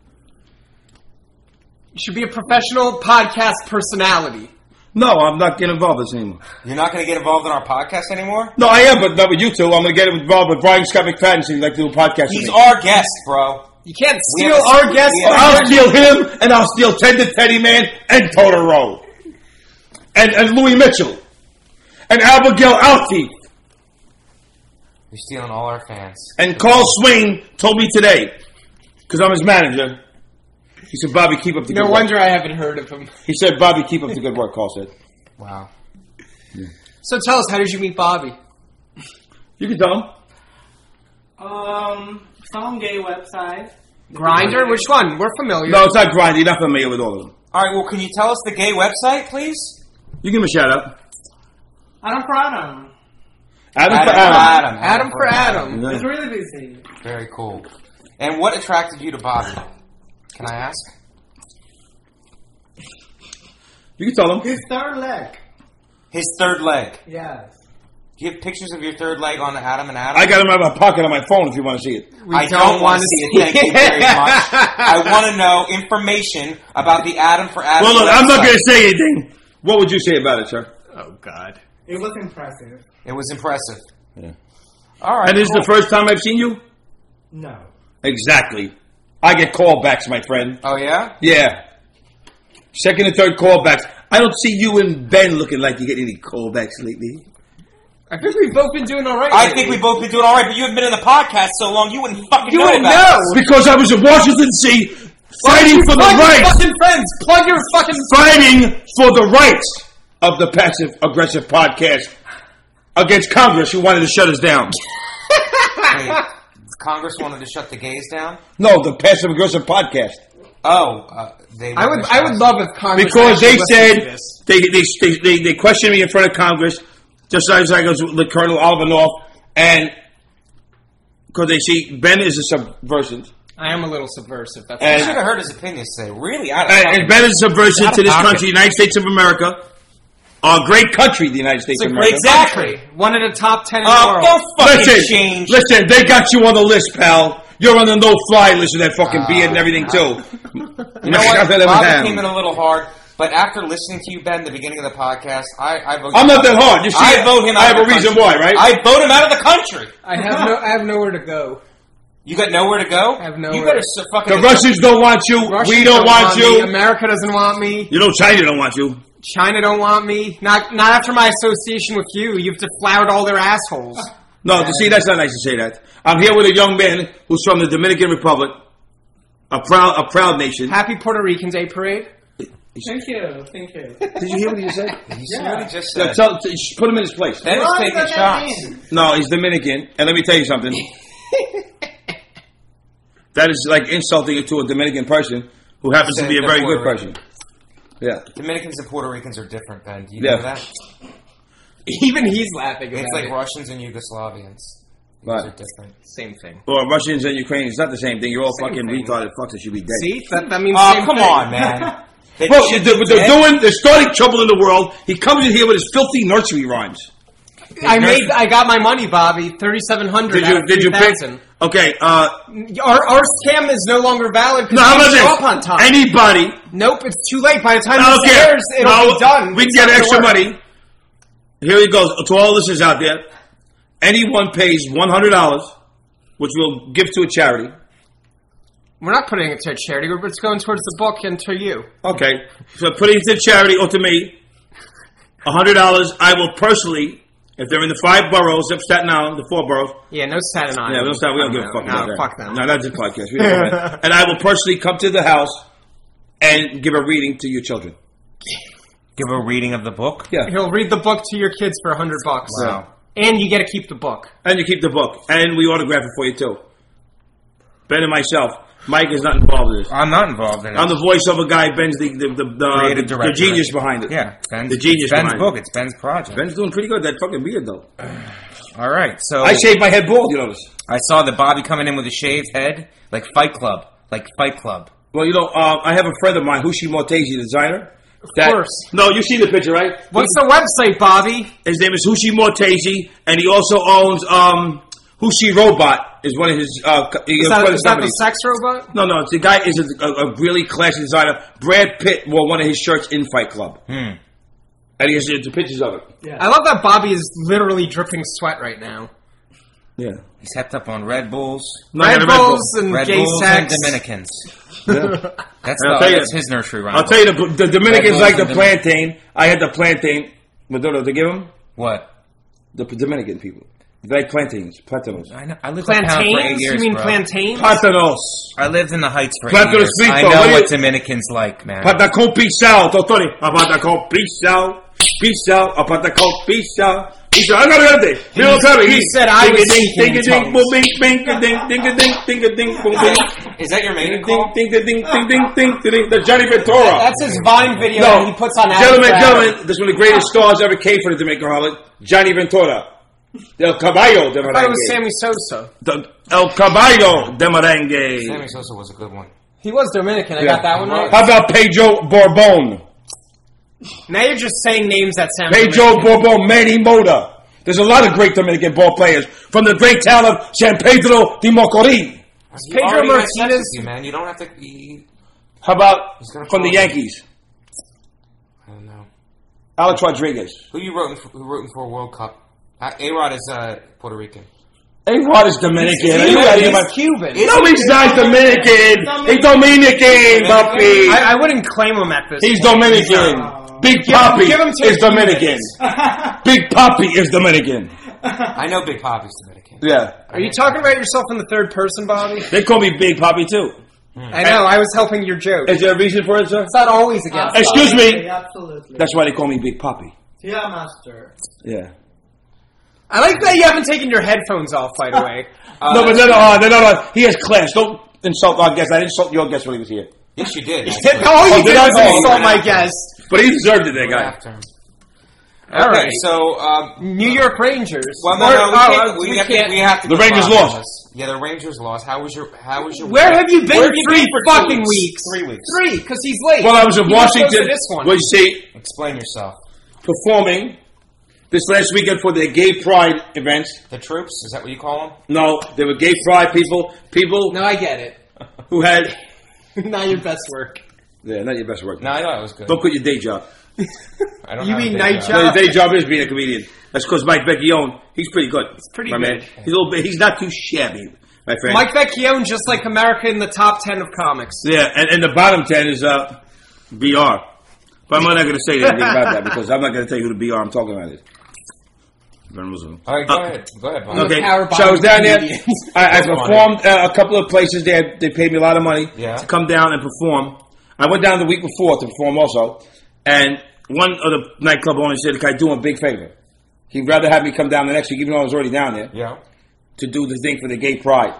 You should be a professional podcast personality. No, I'm not getting involved with this anymore. You're not going to get involved in our podcast anymore? No, I am, but not with you two. I'm going to get involved with Brian Scott McFadden, so he'd like to do a podcast He's with me. our guest, bro. You can't We steal have a- our guests. we have- I'll steal him, and I'll steal Tender Teddy Man, and Totoro. And, and Louis Mitchell. And Abigail Alteith. You're stealing all our fans. And Carl Swain told me today, because I'm his manager, he said, Bobby, keep up the No good wonder work. I haven't heard of him. He said, Bobby, keep up the good work, Carl said. Wow. So tell us, how did you meet Bobby? You can tell him. Um, some gay website. Grinder? Which one? We're familiar. No, it's not Grind. You're not familiar with all of them. All right, well, can you tell us the gay website, please? You give him a shout out. Adam for Adam. Adam, Adam for for Adam. Adam. Adam for Adam. It's really busy. Very cool. And what attracted you to Bobby? Can I ask? You can tell him. His third leg. His third leg. Yes. Do you have pictures of your third leg on Adam and Adam? I got him out of my pocket on my phone if you want to see it. We I don't, want to see it. Thank you very much. I want to know information about the Adam for Adam. Well, look, I'm not website. going to say anything. What would you say about it, sir? Oh, God. It was impressive. It was impressive. Yeah. All right. And this cool. is the first time I've seen you? No. Exactly. I get callbacks, my friend. Oh, yeah? Yeah. Second and third callbacks. I don't see you and Ben looking like you get any callbacks lately. I think we've both been doing all right. I lately. think we've both been doing all right, but you haven't been in the podcast so long, you wouldn't fucking You know wouldn't about know. it. Because I was in Washington, D C fighting for the Plug your rights. fucking friends. Plug your fucking... Fighting for the rights of the Passive Aggressive Podcast against Congress who wanted to shut us down. Wait, Congress wanted to shut the gays down? No, the Passive Aggressive Podcast. Oh, uh, they. I would, I would love if Congress... Because they actually listened to said, this. they, they, they, they, they questioned me in front of Congress, just as I was with Colonel Oliver North, and because they see Ben is a subversive. I am a little subversive. That's I And- should have heard his opinions today. Really? Out of And, pocket. and Ben is a subversive Out to of this pocket. country, the United States of America. A great country, the United States It's of a great America. country. One of the top ten in the Oh, world. don't fucking Listen, change. listen, they got you on the list, pal. You're on the no-fly list of that fucking beard and everything, too. You know what? Bobby came in a little hard, but after listening to you, Ben, the beginning of the podcast, I, I vote. I'm not that hard. You see, I vote him. I out have of a the reason country. why, right? I vote him out of the country. I have no, I have nowhere to go. You got nowhere to go. I have You nowhere. better s- fucking. The Russians don't want you. Russians we don't, want me. you. America doesn't want me. You know China don't want you. China don't want me. Not, not after my association with you. You've deflowered all their assholes. No, you see, that's not nice to say that. I'm here with a young man who's from the Dominican Republic, a proud, a proud nation. Happy Puerto Rican Day Parade. Thank you. Thank you. Did you hear what he said? You see what he just Yeah, said? tell, t- put him in his place. Ben is Why taking does that shots. mean? No, he's Dominican, and let me tell you something. That is like insulting to a Dominican person who happens to be a They're very Puerto good person. Yeah. Dominicans and Puerto Ricans are different, Ben. Do you Yeah. know that? Even he's laughing about It's like it. Russians and Yugoslavians. These Right. are different. Same thing. Or Russians and Ukrainians, it's not the same thing. You're all Same fucking thing. retarded fucks that should be dead. See? That, that means Oh, same come thing. on, man. They Bro, should they're, be they're dead. doing, they're starting trouble in the world. He comes in here with his filthy nursery rhymes. I made, I got my money, Bobby. Thirty-seven hundred. Did you, did you pick? Okay, uh, Our, our scam is no longer valid because no, how you about show this? up on time. Anybody, Nope, it's too late. By the time I don't this care. airs, it'll No, be done. we can It's get not extra gonna work. money. Here he goes. To all listeners out there, anyone pays one hundred dollars, which we'll give to a charity. We're not putting it to a charity. We're it's going towards the book and to you. Okay, so put it to charity or to me, one hundred dollars. I will personally, if they're in the five boroughs of Staten Island, the four boroughs. Yeah, no Staten Island. Yeah, we don't, start, we don't give a fuck no, about that. fuck them. No, that's a podcast. We don't do that. And I will personally come to the house and give a reading to your children. Give a reading of the book. Yeah. He'll read the book to your kids for a hundred bucks. Wow. And you get to keep the book. And you keep the book. And we autograph it for you, too. Ben and myself. Mike is not involved in this. I'm not involved in it. I'm the voiceover guy. Ben's the the, the, the, Creative the, director. the genius behind it. Yeah, Ben's, The genius it's Ben's behind book. it. It's Ben's project. Ben's doing pretty good. That fucking beard, though. All right, so I shaved my head bald, you notice. I saw the Bobby coming in with a shaved head, like Fight Club, like Fight Club. Well, you know, uh, I have a friend of mine, Hushi Mortezi, the designer. Of That, course. No, you see the picture, right? What's the website, Bobby? His name is Hushi Mortezi, and he also owns um, Hushi Robot. Is one of his. Uh, co- Is that, is that the sex robot? No, no. The guy is a, a, a really classy designer. Brad Pitt wore one of his shirts in Fight Club, Hmm. and he has the pictures of it. Yeah. I love that Bobby is literally dripping sweat right now. Yeah. He's hepped up on Red Bulls, No, I Red got a Red Bull. Bulls and Red gay Bulls sex. and Dominicans. Yeah. That's, And I'll the, tell you- that's his nursery rhyme. I'll tell you, the, the Dominicans Red like the Bulls and plantain. I had the plantain. What do they give them? What? The Dominican people. They like plantains. Platanos. I know. I lived in town for eight Plantains? years, You mean bro. plantains? Platanos. I lived in the Heights for Platanos eight years. frito. I know What do what you- Dominicans like, man. Patacón pisao, dottore. A patacón pisao. Pisao. A patacón pisao. He said, I got it. He, he said I was ding, speaking ding, in ding, tongues. boom, ding, ding, ding, ding, ding, ding, ding, boom, ding. Is that your maiden Ding, call? ding, ding, ding, ding, ding, ding, ding. The Johnny Ventura. That's his Vine video No, that he puts on gentlemen, Adam. gentlemen, this is one of the greatest stars ever came for the Dominican Republic, Johnny Ventura. El Caballo de I thought it was Merengue. Sammy Sosa. The- El Caballo de Merengue. Sammy Sosa was a good one. He was Dominican. I Yeah. got that one right. How about Pedro Borbon? Now you're just saying names that sound Pedro Dominican. Borbon, Manny Mota. There's a lot of great Dominican ball players from the great town of San Pedro de Macorís. He Pedro already had sex Martinez. with you, man. You don't have to be... How about He's gonna from the call you. Yankees? I don't know. Alex Rodriguez. Who you rooting for, who rooting for World Cup? Uh, A-Rod is uh, Puerto Rican. A-Rod is Dominican. He's, Are you out of your mind? he's Cuban. No, he's not Dominican. He's Dominican, Puppy. I, I wouldn't claim him at this He's point. Dominican. Big Give him- Papi give him to is the Dominican. Big Papi is Dominican. I know Big Papi's Dominican. Yeah. Are you talking about yourself in the third person, Bobby? They call me Big Papi, too. I know. I was helping your joke. Is there a reason for it, sir? It's not always against. Excuse me. Absolutely. That's why they call me Big Papi. Yeah, master. Yeah. I like that you haven't taken your headphones off, by the way. Uh, No, but no, no, uh, no, no, no. He has class. Don't insult our guest. I didn't insult your guest when he was here. Yes, you did. All you Oh, did did I? was Oh, insult yeah. my guest. But he deserved it, that guy. After him. All Okay, right. so um, New York Rangers. well, no, Or- no, we, oh, can't, uh, we, we have can't. To, we have to. The go Rangers back on lost. this. Yeah, the Rangers lost. How was your? How was your? Where week? have you been Where have you three been for two fucking weeks? weeks? Three weeks. Three, because he's late. Well, I was in He was supposed Washington. to This one. Well, you see, Explain yourself. performing this last weekend for their gay pride events. The troops? Is that what you call them? No, they were gay pride people. People No, I get it. who had. Not your best work. Yeah, not your best work. No, I thought it was good. Don't quit your day job. I don't You have a mean day night job. job? No, your day job is being a comedian. That's because Mike Vecchione, he's pretty good. He's pretty my good. Man. He's a little bit. He's not too shabby, my friend. Mike Vecchione, just like America in the top ten of comics. Yeah, and, and the bottom ten is uh, B R. But I'm not going to say anything about that because I'm not going to tell you who the B R I'm talking about is. Ben Muslim. All right, go Uh, ahead. Go ahead, Bob. Okay, Power so I was down there. comedians. I, I That's funny. performed uh, a couple of places. They they paid me a lot of money Yeah. to come down and perform. I went down the week before to perform also, and one of the nightclub owners said, "Can I do him a big favor? He'd rather have me come down the next week, even though I was already down there, Yeah. to do the thing for the gay pride."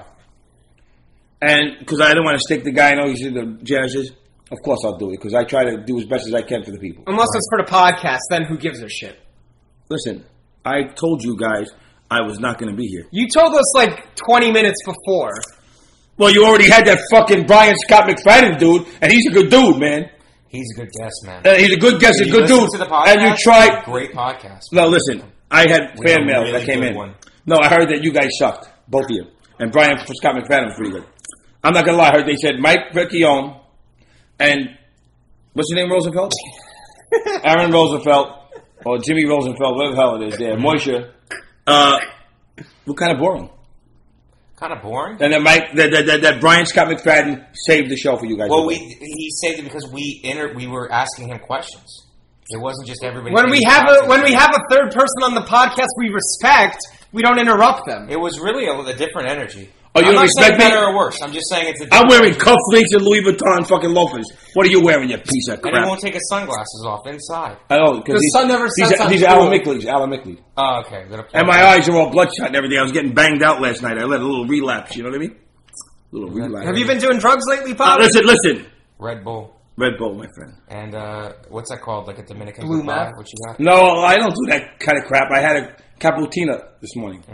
And because I didn't want to stick the guy, I know he's in the jazz. Of course I'll do it because I try to do as best as I can for the people. Unless it's for the podcast, then who gives a shit? Listen, I told you guys I was not going to be here. You told us like twenty minutes before. Well, you already had that fucking Brian Scott McFadden dude, and he's a good dude, man. He's a good guest, man. Uh, he's a good guest, a You good listen dude. To the podcast? And you tried. Great podcast. No, listen. I had We have fan a mail really that came good in. one. No, I heard that you guys sucked, both of you. And Brian Scott McFadden was pretty good. I'm not gonna lie. I heard they said Mike Vecchione and what's his name, Rosenfeld? Aaron Rosenfeld or Jimmy Rosenfeld, whatever the hell it is. There, Moisha. Uh, were kind of boring. Kind of boring. And then Mike, that, that, that, that Brian Scott McFadden saved the show for you guys. Well, we he saved it because we inter- we were asking him questions. It wasn't just everybody. When we being have a talking. when we have a third person on the podcast we respect, we don't interrupt them. It was really a, a different energy. Oh, you I'm don't not saying respect me? better or worse. I'm just saying it's a. I'm different wearing energy. cufflinks and Louis Vuitton fucking loafers. What are you wearing, you piece of And he crap? won't take his sunglasses off inside. I know, because The sun never these, sets are, on these are cool. Alan Mickley's. Alan Mickley. Oh, okay. Gonna play And my that. eyes are all bloodshot and everything. I was getting banged out last night. I let a little relapse. You know what I mean? A little relapse. Have you been doing drugs lately, Uh, Pop? listen, listen. Red Bull Red Bull, my friend. and uh, what's that called? Like a Dominican Blue goodbye? meth? What you got? No, I don't do that kind of crap. I had a cappuccino this morning.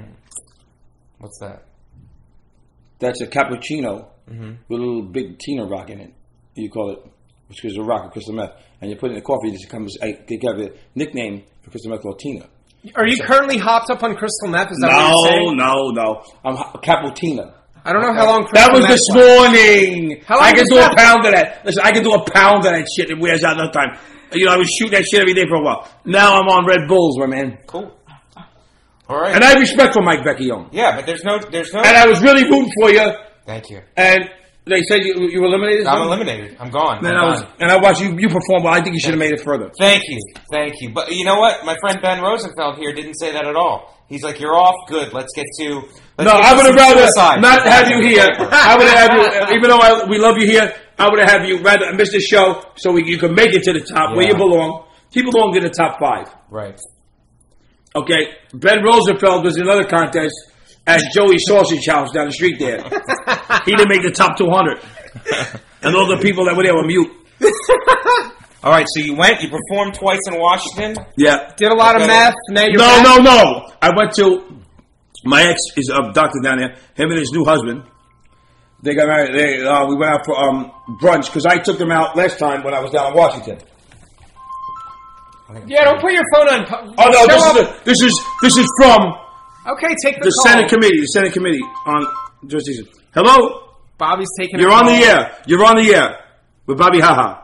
What's that? That's a cappuccino Mm-hmm. with a little big Tina rock in it. You call it, which is a rock of crystal meth. And you put it in the coffee, it just comes, I they have a nickname for crystal meth called Tina. Are you currently hopped up on crystal meth? Is that what you're No, saying? no, no. I'm ho- cappuccino. I don't know how long That crystal was meth this lasts. morning. How long I can does do a that- pound of that. Listen, I can do a pound of that shit. It wears out no time. You know, I was shooting that shit every day for a while. Now I'm on Red Bulls, my man. Cool. All right. And I have respect for Mike Vecchione. yeah, but there's no, there's no. And I was really rooting for you. Thank you. And they said you, you were eliminated. I'm eliminated. I'm gone. And I'm I was, done. and I watched you. You perform well. I think you should have made it further. Thank you. Thank you. But you know what? My friend Ben Rosenfeld here didn't say that at all. He's like, you're off. Good. Let's get to. Let's No, get I to would have some rather suicide. not have you here. I would have you, even though I, we love you here. I would have you rather miss the show so we, you can make it to the top where Yeah. you belong. You belong in the top five. Right. Okay, Ben Roosevelt was in another contest at Joey's Sausage House down the street there. He didn't make the top two hundred. And all the people that were there were mute. All right, so you went, you performed twice in Washington. Yeah. Did a lot Okay. of math. Now you're No, back. no, no. I went to, my ex is a doctor down there, him and his new husband. They got married. They, uh, we went out for um, brunch because I took them out last time when I was down in Washington. Yeah, don't put your phone on. po- Oh no, Show this up. is, a, this is this is from Okay, take the, the call. Senate committee. The Senate committee on justice. Hello, Bobby's taking. you're a on call. the air. You're on the air with Bobby Haha.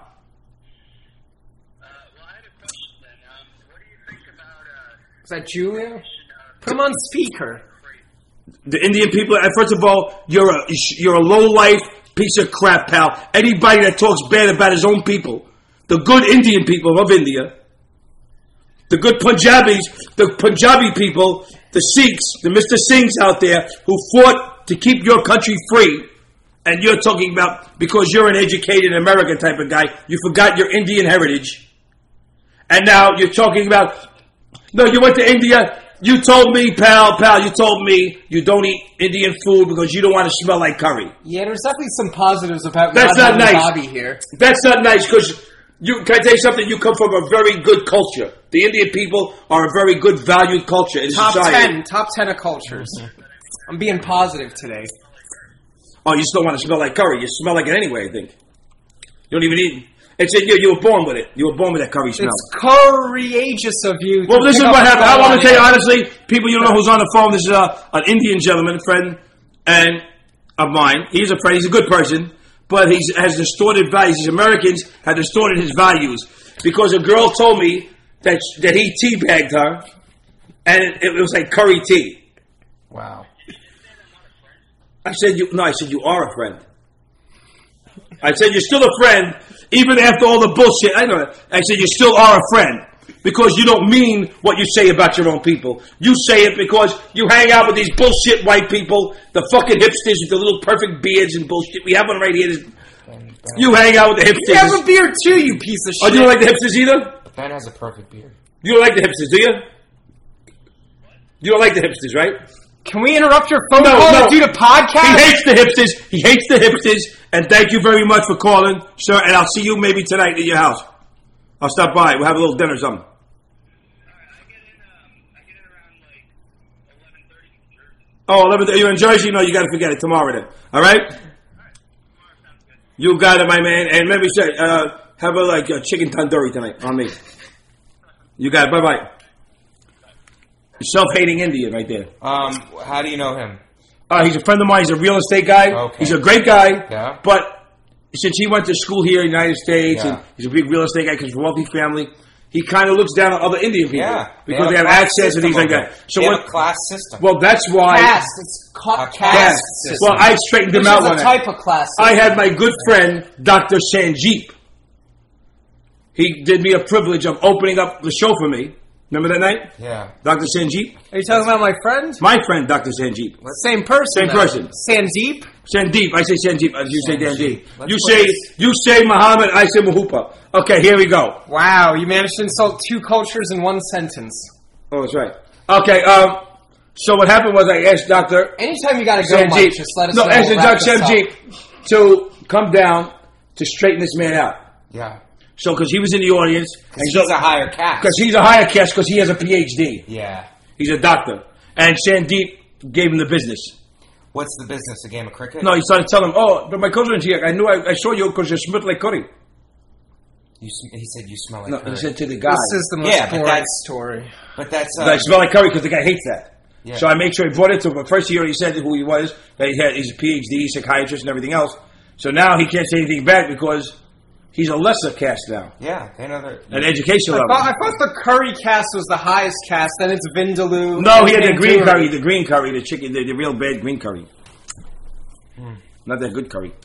Is that Julia? Put him on speaker. The Indian people. And first of all, you're a you're a low life piece of crap, pal. Anybody that talks bad about his own people, the good Indian people of India, the good Punjabis, the Punjabi people, the Sikhs, the Mister Singhs out there who fought to keep your country free, and you're talking about because you're an educated American type of guy, you forgot your Indian heritage, and now you're talking about. No, you went to India. You told me, pal, pal, you told me you don't eat Indian food because you don't want to smell like curry. Yeah, there's definitely some positives about That's not not having nice. Bobby here. That's not nice because you can I tell you something. You come from a very good culture. The Indian people are a very good, valued culture in Top society. ten, top ten of cultures. I'm being positive today. Oh, you just don't want to smell like curry. You smell like it anyway. I think you don't even eat. It's in you. You were born with it. You were born with that curry smell. It's courageous of you. Well, to this is pick what up the happened. I phone want on to tell you air. honestly, people, you don't know who's on the phone. This is uh, an Indian gentleman, friend, and of mine. He's a friend. He's a good person, but he has distorted values. These Americans have distorted his values because a girl told me that that he teabagged her, and it, it was like curry tea. Wow. I said, "You no." I said, "You are a friend." I said, "You're still a friend, even after all the bullshit." I know that. I said, "You still are a friend because you don't mean what you say about your own people. You say it because you hang out with these bullshit white people, the fucking hipsters with the little perfect beards and bullshit. We have one right here. You hang out with the You have hipsters. a beard too, you piece of Oh, shit. you don't like the hipsters either? Ben has a perfect beard. You don't like the hipsters, do you? You don't like the hipsters, right? Can we interrupt your phone No, call no. to do the podcast? He hates the hipsters. He hates the hipsters. And thank you very much for calling, sir. And I'll see you maybe tonight at your house. I'll stop by. We'll have a little dinner or something. Oh, eleven. You're in Jersey? No, you got to forget it. Tomorrow then. All right? You got it, my man. And let me say, uh, have a like a chicken tandoori tonight on me. You got it. Bye-bye. Self-hating Indian right there. Um, how do you know him? Uh, he's a friend of mine. He's a real estate guy. Okay. He's a great guy. Yeah. But since he went to school here in the United States, Yeah. and he's a big real estate guy because he's a wealthy family, he kind of looks down on other Indian people Yeah. because they a have class access and system things like over that. there. So they what? have a class system. Well, that's why. Caste. It's ca- A caste. Yes. system. Well, I straightened him This out is a one night. type of class. I had my good friend Doctor Sanjeep. He did me a privilege of opening up the show for me. Remember that night, yeah. Doctor Sanjeep? Are you talking about my friend? My friend, Doctor Sanjeep. Same person. Same though. person. Sandeep? Sandeep. I say Sanjeep. You say Sanjeep. Dandeep. Let's You put say this- you say Muhammad. I say Mahupa. Okay, here we go. Wow, you managed to insult two cultures in one sentence. Oh, that's right. Okay. Um. So what happened was I asked Doctor Anytime you gotta go, Mike, Sanjeep. just let us no, know. asked We'll wrap Doctor this up. Sanjeep to come down to straighten this man out. Yeah. So because he was in the audience, and Because so he's a higher caste. because he's a higher caste because he has a P H D. Yeah. He's a doctor, and Sandeep gave him the business. What's the business? A game of cricket? No, he started telling him, "Oh, but my cousin's here. I knew I, I saw you because you smelled like curry." You, sm- he said you smell like No, curry. he said to the guy. This is the most Yeah, but boring that's- story. But that's... Uh, I smell like curry because the guy hates that. Yeah. So I make sure he brought it to him. But first he already said who he was, that he had, he's a P H D, psychiatrist, and everything else. So now he can't say anything back because he's a lesser caste now, yeah, they know that... an educational I level. thought, I thought the curry cast was the highest cast, then it's Vindaloo. No, he had the then green Manduri. curry, the green curry, the chicken, the, the real bad green curry. Hmm. Not that good curry.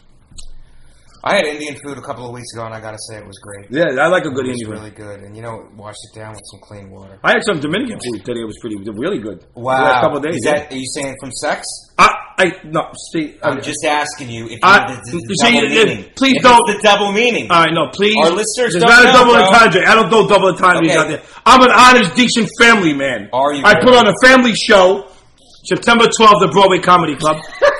I had Indian food a couple of weeks ago, and I gotta say it was great. Yeah, I like a good It was Indian food. really good. And, you know, washed it down with some clean water. I had some Dominican food today. It was pretty, really good. Wow. The last couple of days. Is that, are you saying from sex? I, I no. See, I'm I, just asking you if I, the, the, the see, double if- meaning. please If don't- it's the double meaning. all right, no, please. Our listeners There's don't not know, a double bro. entendre. I don't do double entendres Okay. out there. I'm an honest, decent family man. Are you I really? put on a family show, September twelfth at Broadway Comedy Club,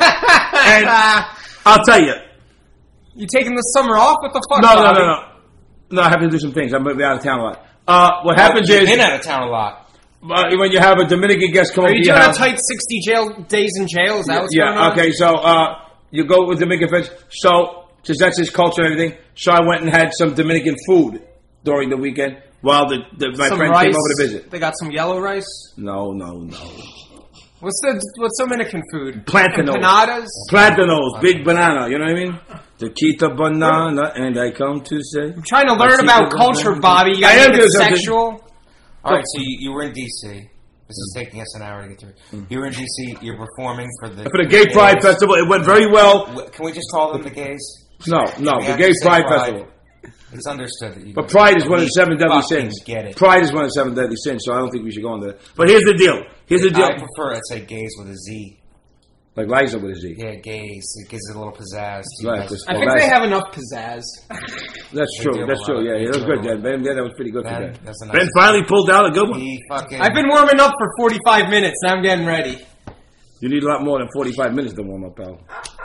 and I'll tell you. You taking the summer off? What the fuck? No, no, Bobby? no, no. No, I have to do some things. I'm going to be out of town a lot. Uh, what happens You've is been out of town a lot. uh, when you have a Dominican guest come Are over you to your doing a house. tight sixty jail days in jail? Is that what's going Yeah, on? okay, so uh, you go with Dominican friends. So, since that's his culture and everything, so I went and had some Dominican food during the weekend while the, the my Some friend rice. came over to visit. They got some yellow rice. No, no, no. What's the what's Dominican food? Plantanos. Empanadas. Plantanos, big banana, you know what I mean? Tequila banana, and I come to say. I'm trying to learn Tequila about culture, banana. Bobby. You I gotta am make doing it something. sexual. All right, so you, you were in D C. This is taking us an hour to get through. You were in D C. You're performing for the For the Gay Pride Festival, it went very well. W- Can we just call them the gays? No, no, We the have Gay to say Pride pride. Festival. It's understood that you. But guys- pride is one of we the seven deadly fucking sins. Get it? Pride is one of the seven deadly sins, so I don't think we should go on there. But here's the deal. Here's the deal. I prefer to say gays with a Z. Like Liza with a Z. Yeah, gays. It gives it a little pizzazz. to you Right, guys. 'cause- I Well, think that's- they have enough pizzazz. That's They true. do That's a true. lot. Yeah, yeah, They that was do good, a lot. Ben. Ben, that was pretty good for Ben, Ben. that's a nice Ben one. finally pulled out a good one. He fucking. I've been warming up for forty-five minutes. Now I'm getting ready. You need a lot more than forty-five minutes to warm up, pal.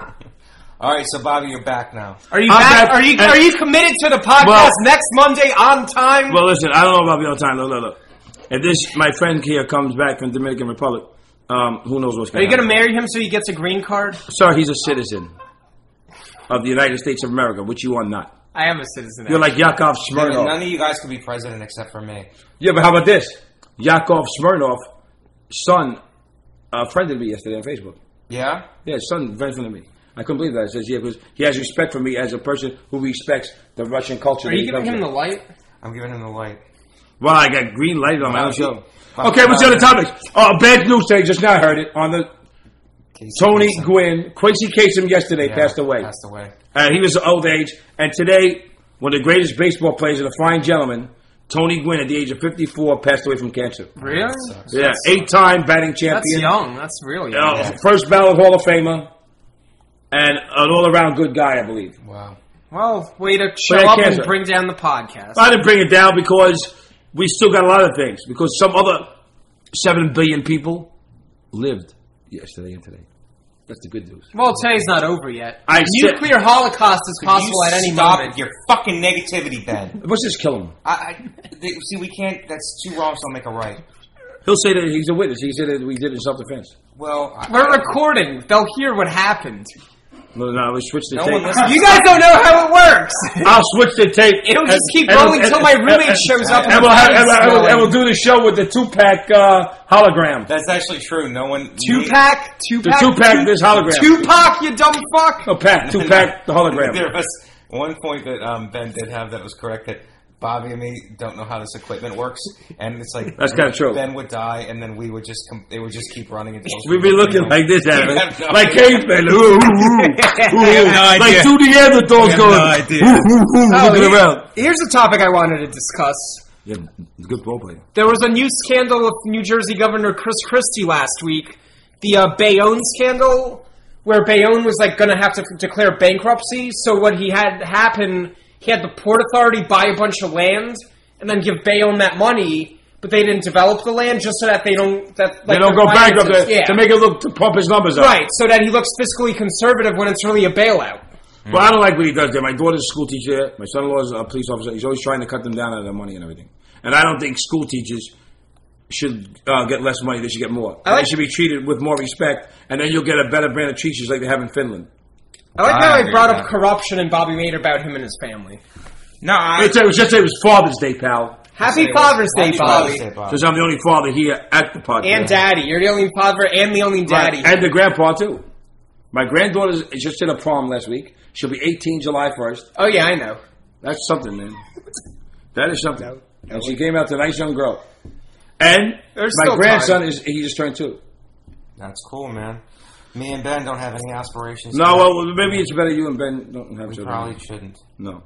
All right, so Bobby, you're back now. Are you I'm back? back. Are you And- are you committed to the podcast Well- next Monday on time? Well, listen, I don't know about being on time. Look, look, look. If this, my friend here comes back from Dominican Republic, um, who knows what's are going you to going to marry him so he gets a green card? Sir, he's a citizen of the United States of America, which you are not. I am a citizen. You're like Yakov None Smirnoff. of you guys could be president except for me. Yeah, but how about this? Yakov Smirnoff, son, uh, friended me yesterday on Facebook. Yeah? Yeah, his son friended me. I couldn't believe that. He says, yeah, because he has respect for me as a person who respects the Russian culture. Are that you he giving comes him the from. light? I'm giving him the light. Well, I got green light on my own show. Wow. Okay, what's the other topics? Oh, bad news today. Just now heard it on the Casey Tony Kasem. Gwynn. Quincy Kasem yesterday Yeah, passed away. Passed away. Uh, he was old age. And today, one of the greatest baseball players and a fine gentleman, Tony Gwynn, at the age of fifty-four, passed away from cancer. Really? Yeah, eight-time batting That's champion. young. That's really young. Uh, First ballot Hall of Famer. And an all-around good guy, I believe. Wow. Well, way to But show I up can't- and bring down the podcast. I didn't bring it down because we still got a lot of things. Because some other seven billion people lived yesterday and today. That's the good news. Well, today's not over yet. I said- Nuclear holocaust is Could possible you at any stop moment. your fucking negativity, Ben. What's this kill him? I, I they, see, we can't. That's two wrongs don't make a right. He'll say that he's a witness. He said that we did it in self-defense. Well, I, We're recording. They'll hear what happened. No, no, we switch the No tape. one listens. You guys don't know how it works. I'll switch the tape. It'll just And- keep and- rolling and- until my and- roommate and- shows up. And we'll, have, and, we'll, and we'll do the show with the two-pack uh, hologram. that's actually true. No one. Two pack, two The pack, two-pack, this hologram. Tupac, you dumb fuck. No, pack, two-pack, the hologram. There was one point that um, Ben did have that was correct. That Bobby and me don't know how this equipment works, and it's like That's kinda true. Ben would die, and then we would just com- it would just keep running until We'd be looking like this at We it. have no Like idea. cavemen. Ooh, ooh, ooh, ooh. no Like idea. two Neanderthals have going. no idea. Ooh, ooh, ooh, Oh, looking here- around. Here's a topic I wanted to discuss. Yeah, good ball player. There was a new scandal with New Jersey Governor Chris Christie last week. The uh, Bayonne scandal, where Bayonne was like going to have to f- declare bankruptcy. So what he had happen, he had the Port Authority buy a bunch of land and then give Bayonne that money, but they didn't develop the land just so that they don't that like, They don't their go bankrupt finances- to, yeah. to make it look to pump his numbers up. Right, so that he looks fiscally conservative when it's really a bailout. Well, I don't like what he does there. My daughter's a school teacher. My son-in-law's a police officer. He's always trying to cut them down on their money and everything. And I don't think school teachers should uh, get less money. They should get more. I like- they should be treated with more respect, and then you'll get a better brand of teachers like they have in Finland. I like I how I agree brought with up that. corruption and Bobby made about him and his family. No, I, It was just it was Father's Day, pal. Happy Say Father's what? Day, Happy Bobby. Father's Day, Bobby. Because I'm the only father here at the podcast. And Daddy. You're the only father and the only daddy. Right, and the grandpa, too. My granddaughter just did a prom last week. She'll be eighteen July first. Oh, yeah, I know. That's something, man. That is something. And she came out to a nice young girl. And There's my still grandson, time. is he just turned two. that's cool, man. Me and Ben don't have any aspirations. No, to well, maybe it's better you and Ben don't have we children. probably shouldn't. No.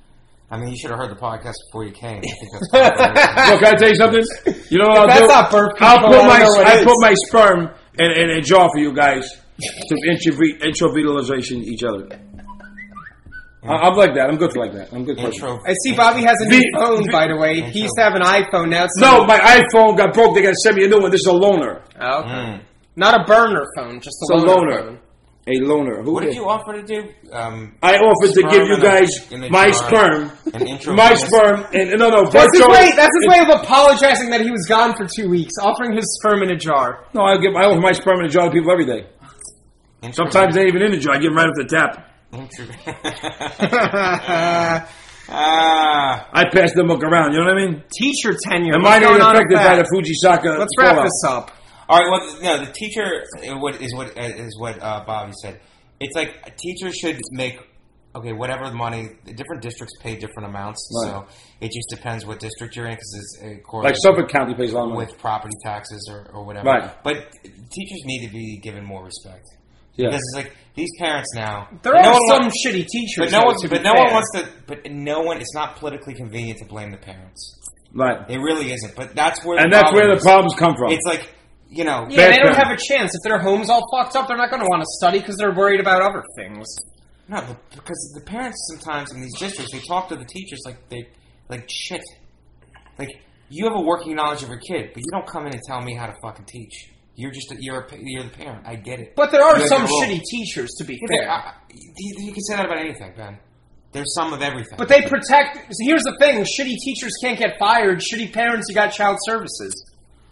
I mean, you should have heard the podcast before you came. I think that's probably- Look, can I tell you something? You know what I'll That's do? not birth I'll control, put I my don't know what I is. put my sperm in, in a jar for you guys, to introvert, introvitalization each other. I, I'm like that. I'm good for like that. I'm good for Intro. I see Bobby has a new V- phone, V- by the way. He used to have an iPhone. Now it's No, my iPhone got broke. They got to send me a new one. This is a loaner. Oh, okay. Mm. Not a burner phone, just a It's a loaner, loaner. phone. A loaner. Who What did did? you offer to do? Um, I offered to Sperm give you in a- guys in a my jar. sperm, An intro my bonus. sperm, and no, no, That's his virtual- way. That's his way of apologizing that he was gone for two weeks, offering his sperm in a jar. No, I give I offer my sperm in a jar to people every day. intro- Sometimes they ain't even in the jar. I give them right off the tap. intro- Ah, I pass the book around. You know what I mean? Teacher tenure. And What's mine ain't going on affected with by that? the Fujisaka. Let's wrap fallout. this up. all right. Well, no, the teacher uh, what is what uh, is what uh, Bobby said. It's like a teacher should make okay whatever the money. Different districts pay different amounts, Right. so it just depends what district you're in because it's uh, Like correlated Suffolk County pays a lot of money. with property taxes or, or whatever. Right. But teachers need to be given more respect Yeah. because it's like these parents now. There no are one some wants- shitty teachers, But no though, one, to be but no fair. one wants to. But no one. It's not politically convenient to blame the parents. Right. It really isn't. But that's where. And the that's where problem the is. problems come from. It's like you know. Yeah, they don't parent. have a chance. If their home's all fucked up, they're not going to want to study because they're worried about other things. No, but because the parents sometimes in these districts they talk to the teachers like they like shit. Like you have a working knowledge of your kid, but you don't come in and tell me how to fucking teach. You're just a, you're a, you're the parent. I get it. But there are You have some your role. shitty teachers, to be Yeah, fair. I- I- you, you can say that about anything, Ben. There's some of everything. But they protect. So here's the thing: shitty teachers can't get fired. Shitty parents, you got child services.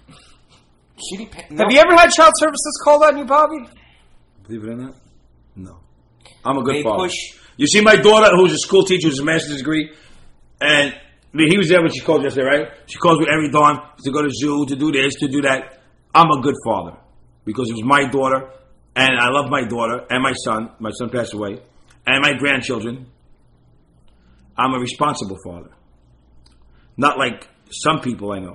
Shitty pa- no. Have you ever had child services called on you, Bobby? Believe it or not, no. I'm a good They father. push. You see my daughter, who's a school teacher, who's a master's degree, and I mean, he was there when she called yesterday, right? She calls me every dawn to go to zoo, to do this, to do that. I'm a good father because it was my daughter, and I love my daughter and my son. My son passed away, and my grandchildren. I'm a responsible father, not like some people I know.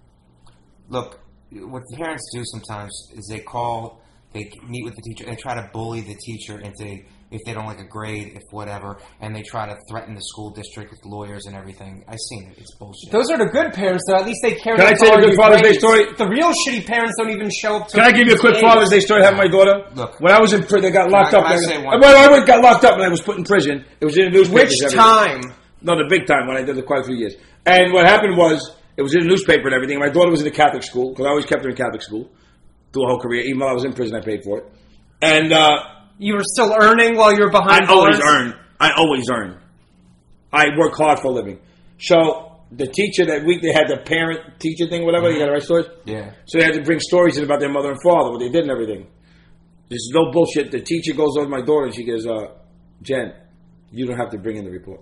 Look, what the parents do sometimes is they call, they meet with the teacher, they try to bully the teacher into if they don't like a grade, if whatever, and they try to threaten the school district with lawyers and everything. I've seen it. It's bullshit. Those are the good parents, though. At least they care. Can I enough tell you to a good argue Father's Day grades. story? The real shitty parents don't even show up to. Can I give you a quick games. Father's Day story? I have my daughter. Look. When I was in prison, they got locked Can up. I- can I and say I, one well, I went, got locked up and I was put in prison. It was in the newspapers. Which everything. time? No, the big time when I did it quite a few years. And what happened was, it was in the newspaper and everything. My daughter was in a Catholic school because I always kept her in Catholic school through a whole career. Even while I was in prison, I paid for it. And uh, You were still earning while you were behind I always bars? earn. I always earn. I work hard for a living. So the teacher that week, they had the parent teacher thing, whatever. You got to write stories. Yeah. So they had to bring stories in about their mother and father, what they did and everything. There's no bullshit. The teacher goes over to my daughter and she goes, uh, Jen, you don't have to bring in the report.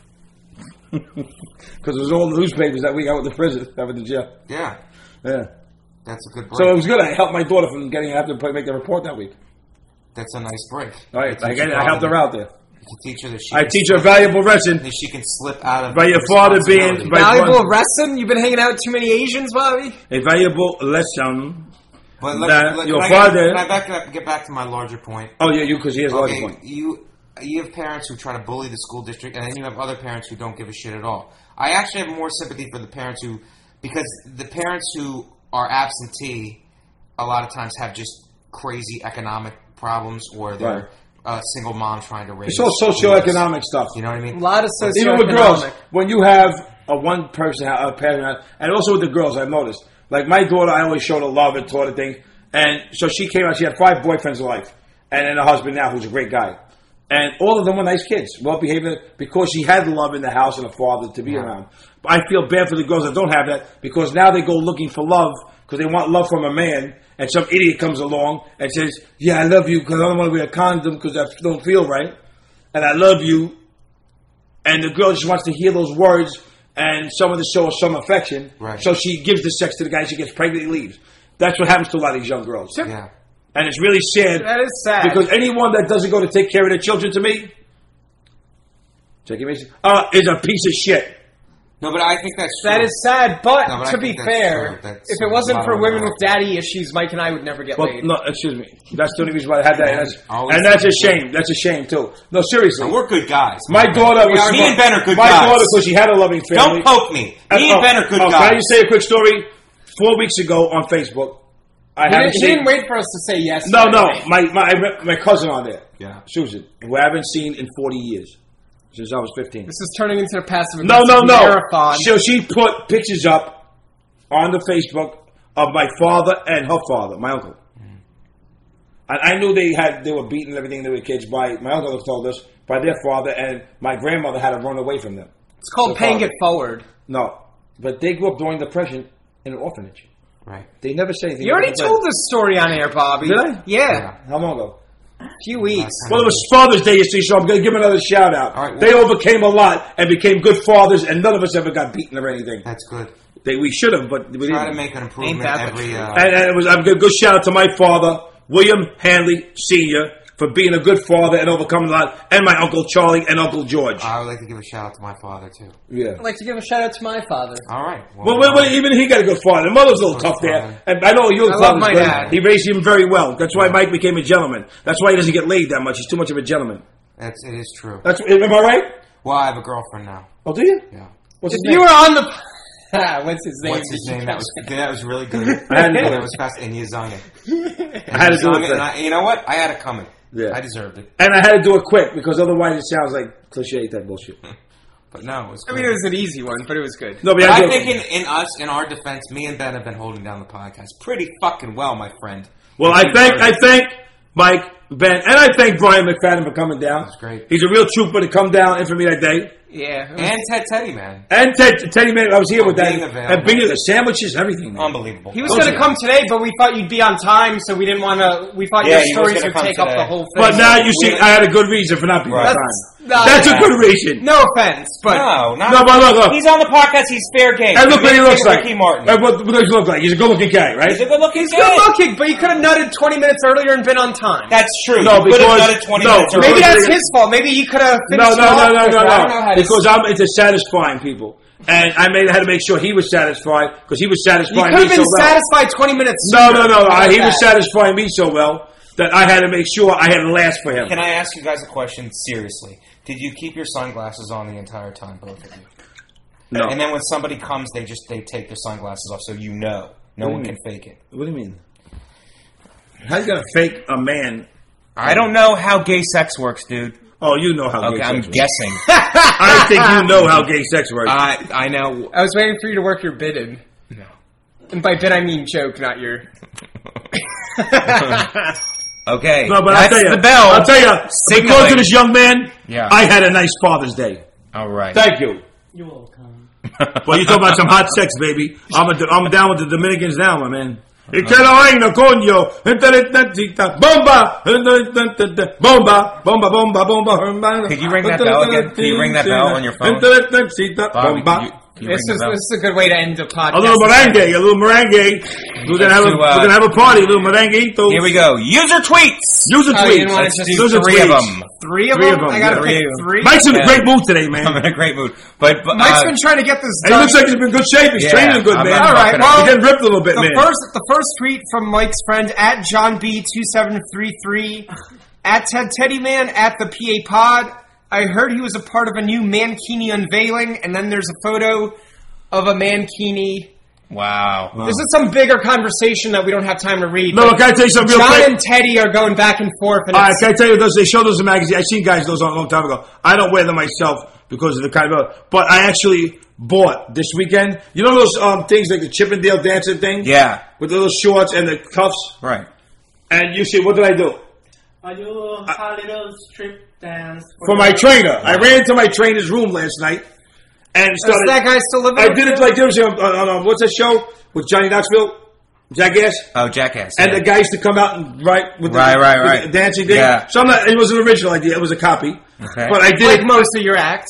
Because it was all in the newspapers that week I went to prison, I went to jail. Yeah. Yeah. That's a good break. So it was good. I helped my daughter from getting, I have to make the report that week. That's a nice break. All right. You I, teach get it. her I helped her out there. You can teach her that she I can teach her a slip- valuable lesson that she can slip out of by your father being responsibility. by Valuable one- lesson? You've been hanging out with too many Asians, Bobby? a valuable lesson. But look, that look, your can father- I, get, can I back up, get back to my larger point? Oh yeah, you because he has a large Okay, point. you you have parents who try to bully the school district, and then you have other parents who don't give a shit at all. I actually have more sympathy for the parents who, because the parents who are absentee, a lot of times have just crazy economic problems, or they're Right. uh, single mom trying to raise. It's all socioeconomic stuff. You know what I A mean? lot of socioeconomic. Even with girls, when you have a one person, a parent, and also with the girls, I've noticed. Like my daughter, I always showed her love and taught her things. And so she came out, she had five boyfriends in life. And then a husband now who's a great guy. And all of them were nice kids, well behaved, because she had love in the house and a father to be Yeah. around. But I feel bad for the girls that don't have that, because now they go looking for love, because they want love from a man, and some idiot comes along and says, yeah, I love you because I don't want to wear a condom because I don't feel right. And I love you. And the girl just wants to hear those words and someone to show her some affection. Right. So she gives the sex to the guy, she gets pregnant and leaves. That's what happens to a lot of these young girls. Yeah. And it's really sad. That is sad. Because anyone that doesn't go to take care of their children, to me, check your Mason, uh, is a piece of shit. No, but I think that's true. That is sad, but, No, but I to be think that's fair, true. That's if it wasn't a lot for of women them. with daddy issues, Mike and I would never get Well, laid. no, excuse me. That's the only reason why I had that. And that's, Always and that's a think- shame. That's a shame, too. No, seriously. And we're good guys. My daughter We was... are- me and Ben are good my guys. daughter, because she had a loving family. Don't poke me. Me Uh, and Ben are good oh, guys. Can I just say a quick story? Four weeks ago on Facebook, I He haven't didn't, he seen. didn't wait for us to say yes. No, right no, away. my my my cousin on there, Yeah. Susan, who I haven't seen in forty years since I was fifteen. This is turning into a passive No, no, aggressive no. marathon. So she put pictures up on the Facebook of my father and her father, my uncle. And I knew they had they were beaten and everything. They were kids by my uncle told us by their father, and my grandmother had to run away from them. It's called The paying father. it forward. No, but they grew up during the Depression in an orphanage. Right. They never say anything. You already about told this story on air, Bobby. Did I? Yeah. How long ago? A few weeks. Well, it was Father's Day, you see, so I'm going to give them another shout out. All right, they well- overcame a lot and became good fathers, and none of us ever got beaten or anything. That's good. They, we should have, but we Try didn't. to make an improvement that the every. truth? Uh, And, and it was, I'm going to good shout out to my father, William Hanley Senior, for being a good father and overcoming a lot, and my Uncle Charlie and Uncle George. I would like to give a shout out to my father too. Yeah. I'd like to give a shout out to my father. All right. Well, wait, wait, even he got a good father. The mother's a little tough there. And I know your I love father's my good. dad. He raised him very well. That's why Mike became a gentleman. That's why he doesn't get laid that much. He's too much of a gentleman. That's it is true. That's Am I right? Well, I have a girlfriend now. Oh, do you? Yeah. What's If his you name? were on the... What's his name? What's his name? That was that was really good. I had to do that it. was fast. And Yazanga. I had to do it. And I, you know what? I had it coming. Yeah. I deserved it. And I had to do it quick because otherwise it sounds like cliche type bullshit. But no, it was I good. mean, it was an easy one, but it was good. No, but, But I, I do think it. in, in us, in our defense, me and Ben have been holding down the podcast pretty fucking well, my friend. Well, I thank I thank Mike, Ben, and I thank Brian McFadden for coming down. That's great. He's a real trooper to come down in for me that day. Yeah. And Ted Teddy, man. And Ted, Teddy Man, I was here Oh, with that. being available. And bringing the sandwiches and everything. Man. Unbelievable. He was Those going to are- come today, but we thought you'd be on time, so we didn't want to... We thought Yeah, your he was stories gonna would come take up today. the whole thing. But now you see, I had a good reason for not being on Right. time. No, That's yeah. a good reason. No offense, but... No, not No, but look, look. He's on the podcast. He's fair game. And look what he looks like. Ricky Martin. And what, what does he look like? He's a good-looking guy, right? He's a good-looking He's guy. good looking, but he could have nutted twenty minutes earlier and been on time. That's true. No, You could have because- done it twenty no, minutes maybe Maybe earlier. that's his fault. Maybe he could have No, finished no, it no, off no, no, quicker. I don't know no. how to... Because I'm into satisfying people. And I made had to make sure he was satisfied because he was You satisfying could me have been so well. satisfied twenty minutes No, sooner. no, no. How I, about he was that? satisfying me so well that I had to make sure I had to last for him. Can I ask you guys a question seriously? Did you keep your sunglasses on the entire time, both of you? No. And then when somebody comes, they just they take their sunglasses off, so you know no What do one you can fake it. What do you mean? How you gonna fake a man? I don't know how gay sex works, dude. Oh, you know how Okay, gay I'm sex works. guessing. I think you know how gay sex works. I I know. I was waiting for you to work your bid in. No. And by bid, I mean joke, not your... Okay, no, but that's I'll tell you, the bell. I'll tell you, Signaling. because of this young man, Yeah. I had a nice Father's Day. All right. Thank you. You're welcome. Well, you talk about some hot sex, baby. I'm, a, I'm down with the Dominicans now, my man. Y que lo venga, coño. Bomba! Bomba! Bomba, bomba, bomba. Could you ring that bell again? Can you ring that bell on your phone? Bobby, Bomba. could you, can you This ring is, the bell? this is a good way to end the podcast. A little merengue, a little merengue. We're gonna have a, to, uh, we're gonna have a party, a little merenguito. Here we go. User tweets. User Oh, you tweets. didn't want Let's to do just User three of tweets. them. Three of Three them? of them, I gotta yeah. pick Three. three? Mike's in a Yeah. great mood today, man. I'm in a great mood. But, but Mike's uh, been trying to get this And he done. looks like he's been in good shape. He's Yeah, training good, I'm man. not All right, fucking well, He's getting ripped a little bit, the man. first, the first tweet from Mike's friend at John B two seven three three at Ted Teddyman at the P A Pod. I heard he was a part of a new Mankini unveiling, and then there's a photo of a Mankini. wow. This is some bigger conversation that we don't have time to read. No, but can I tell you something real John quick? and Teddy are going back and forth, and All right, it's, can I tell you those? They show those in magazines. I seen guys those on a long time ago. I don't wear them myself because of the kind of. But I actually bought this weekend. You know those um, things like the Chippendale dancing thing? Yeah. With the little shorts and the cuffs. Right. And you see, what did I do? Are you a little strip dance For my trainer. I ran into my trainer's room last night and is started. that guy still living I with did you? it like this on, on, on what's that show with Johnny Knoxville? Jackass? Oh, Jackass. And yeah. the guy used to come out and write with the, Right, right, with right. the dancing thing. Yeah. So I'm not, it was an original idea. It was a copy. Okay. But I did Like it. most of your acts.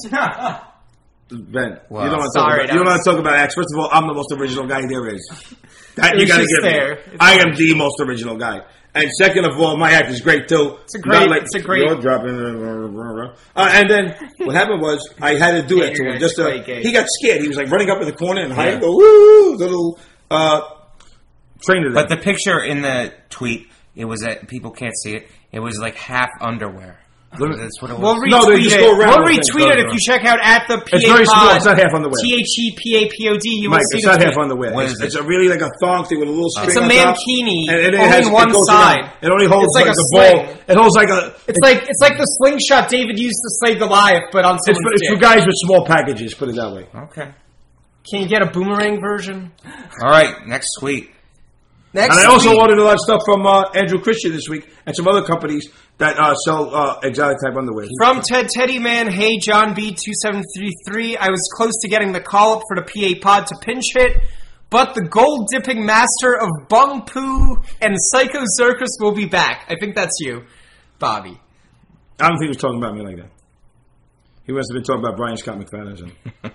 Ben, Wow. you don't want to Sorry, talk about. that You don't was- want to talk about acts. First of all, I'm the most original guy there is. That It you was got to just give fair. me. It's I am the most original guy. And second of all, my act is great too. It's a great- Not it's a great- You're dropping. Uh, and then what happened was I had to do Yeah, that to you're him. gonna Just to, play gay. he got scared. He was like running up in the corner and hiding. Yeah. Go woo, little uh, trainer. But There. the picture in the tweet, it was that people can't see it. It was like half underwear. That's what it was. We'll retweet No, they just it. go around We'll the thing. retweet it if you check out at the P A It's very small. pod. It's not half on the way. T H E P A P O D. You Mike, will see it's the not tweet. half underwear. What It's, is it? it's a really like a thong thing with a little string It's a on top. mankini, And it only has, one it goes side. around. It only holds It's like like, a the ball. sling. It holds like a. It's like it's like the slingshot David used to slay Goliath, but on It's someone's for, it's for dick. guys with small packages. Put it that way. Okay. Can you get a boomerang version? All right. Next tweet. Next And I also week, ordered a lot of stuff from uh, Andrew Christian this week and some other companies that uh, sell uh, exotic type underwear. from Ted Teddyman, hey John B two seven three three. I was close to getting the call up for the P A pod to pinch hit, but the gold dipping master of Bung Poo and Psycho Circus will be back. I think that's you, Bobby. I don't think he was talking about me like that. He must have been talking about Brian Scott McFadden.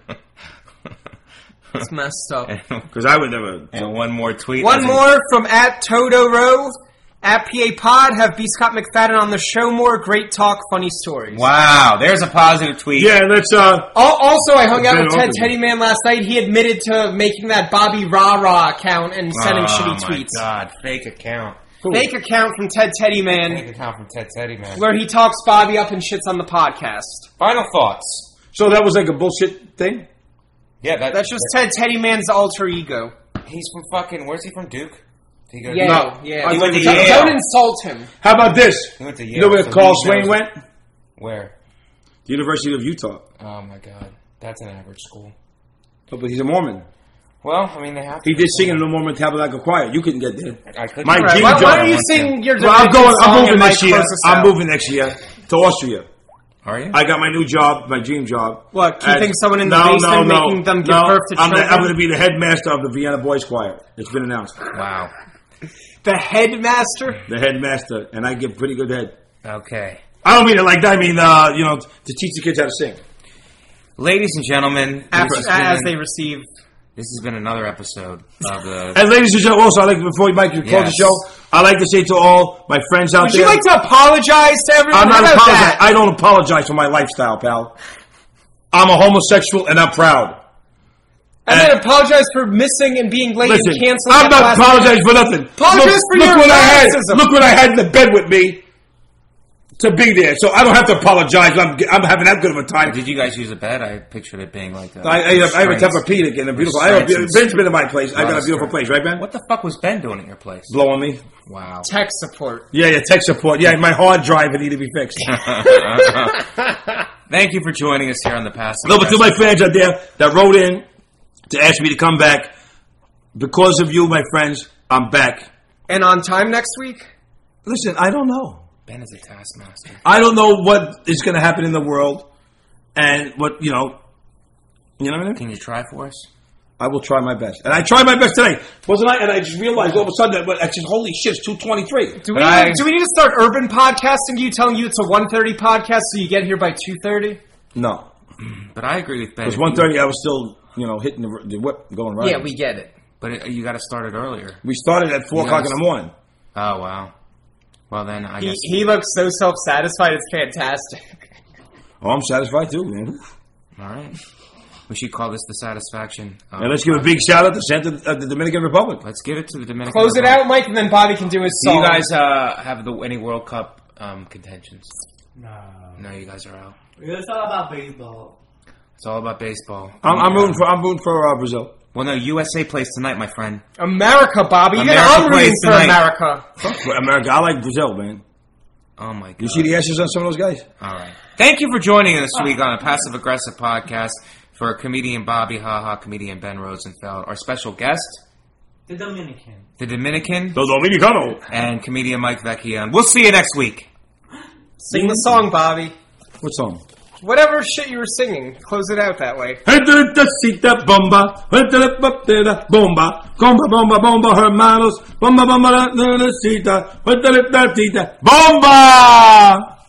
It's messed up. Because I would never. And one more tweet. One As in- more from at Totoro. At P A Pod, have B. Scott McFadden on the show more. Great talk, funny stories. Wow. There's a positive tweet. Yeah, let's. Uh, Al- Also, I hung out Very with Ted awkward. Teddyman last night. He admitted to making that Bobby Rah Rah account and sending oh, shitty my tweets. God. Fake account. Fake account from Ted Fake Teddyman account from Ted Teddy, man. where he talks Bobby up and shits on the podcast. Final thoughts. so that was like a bullshit thing? Yeah, that, That's just Ted Teddyman's alter ego. He's from fucking. Where's he from? Duke. Did he go to Yeah, No. yeah. I He went to Don't- Yale. Don't insult him. How about this? He went to Yale. You know where so Carl he Swain knows- went? Where? The University of Utah. Oh my God, that's an average school. Oh, but he's a Mormon. Well, I mean they have. To He did sing in the Mormon Tabernacle Choir. You couldn't get there. I could. My Right, dream why, job. why don't you sing your Well, I'm Dominican going. song I'm moving and Mike next year. close us I'm out? moving next year to Austria. Are you? I got my new job, my dream job. What, keeping As- someone in the no, basement, no, no, making them give no. birth to I'm the- children? I'm going to be the headmaster of the Vienna Boys Choir. It's been announced. Wow. The headmaster? The headmaster, and I give pretty good head. Okay. I don't mean it like that. I mean, uh, you know, to teach the kids how to sing. Ladies and gentlemen, After, this, has as been, they receive. this has been another episode of the... And ladies and gentlemen, also, I like before Mike you close Yes. the show, I like to say to all my friends out Would there, you like to apologize to everyone? I'm not How about apologizing. that? I don't apologize for my lifestyle, pal. I'm a homosexual, and I'm proud. And then apologize for missing and being late Listen, and canceling. I'm at the not last apologizing for nothing. Apologize look, for look your what I had. racism. Look what I had in the bed with me to be there. So I don't have to apologize. I'm, I'm having that good of a time. Did you guys use a bed? I pictured it being like a... I, I, I have a strength. Tempur-Pedic and a beautiful. I have, Strengths and Ben's been to my place. I got a strength. beautiful place, right, Ben? What the fuck was Ben doing at your place? Blowing me. Wow. Tech support. Yeah, yeah. Tech support. Yeah, my hard drive would need to be fixed. Thank you for joining us here on the Passive No, but to Aggressive. my fans out there that wrote in to ask me to come back, because of you, my friends, I'm back. And on time next week? Listen, I don't know. Ben is a taskmaster. I don't know what is going to happen in the world, and what you know. You know what I mean? Can you try for us? I will try my best, and I tried my best today, wasn't I? And I just realized all of a sudden that, but I said, "Holy shit, it's two twenty-three." Do we, But I- do we need to start urban podcasting you, telling you it's a one thirty podcast so you get here by two thirty? No, But I agree with Ben. it was one thirty. I was still, you know, hitting the, the whip, going right. Yeah, we get it. But it, you got to start it earlier. we started at four You o'clock guys- in the morning. Oh, wow. Well, then I He, guess... he looks so self-satisfied, it's fantastic. Oh, I'm satisfied too, man. All right. We should call this the satisfaction. Um, And let's give a big shout out to Santa, uh, the Dominican Republic. let's give it to the Dominican Close it Republic. out, Mike, and then Bobby can do his Do song. you guys uh, have the any World Cup um, contentions? No. No, you guys are out. It's all about baseball. It's all about baseball. I'm, I'm Yeah. rooting for I'm rooting for uh, Brazil. Well, no, U S A plays tonight, my friend. America, Bobby. You America got I'm rooting plays for tonight. America. For America, I like Brazil, man. Oh, my God. You see the ashes on some of those guys? All right. Thank you for joining us this week on a Passive Aggressive podcast for comedian Bobby Haha, comedian Ben Rosenfeld, our special guest, The Dominican. the Dominican, The Dominicano. and comedian Mike Vecchia. We'll see you next week. Sing the song, Bobby. What song? Whatever shit you were singing, close it out that way. Bomba, bomba, bomba, bomba, bomba, hermanos, bomba, bomba, bomba, bomba.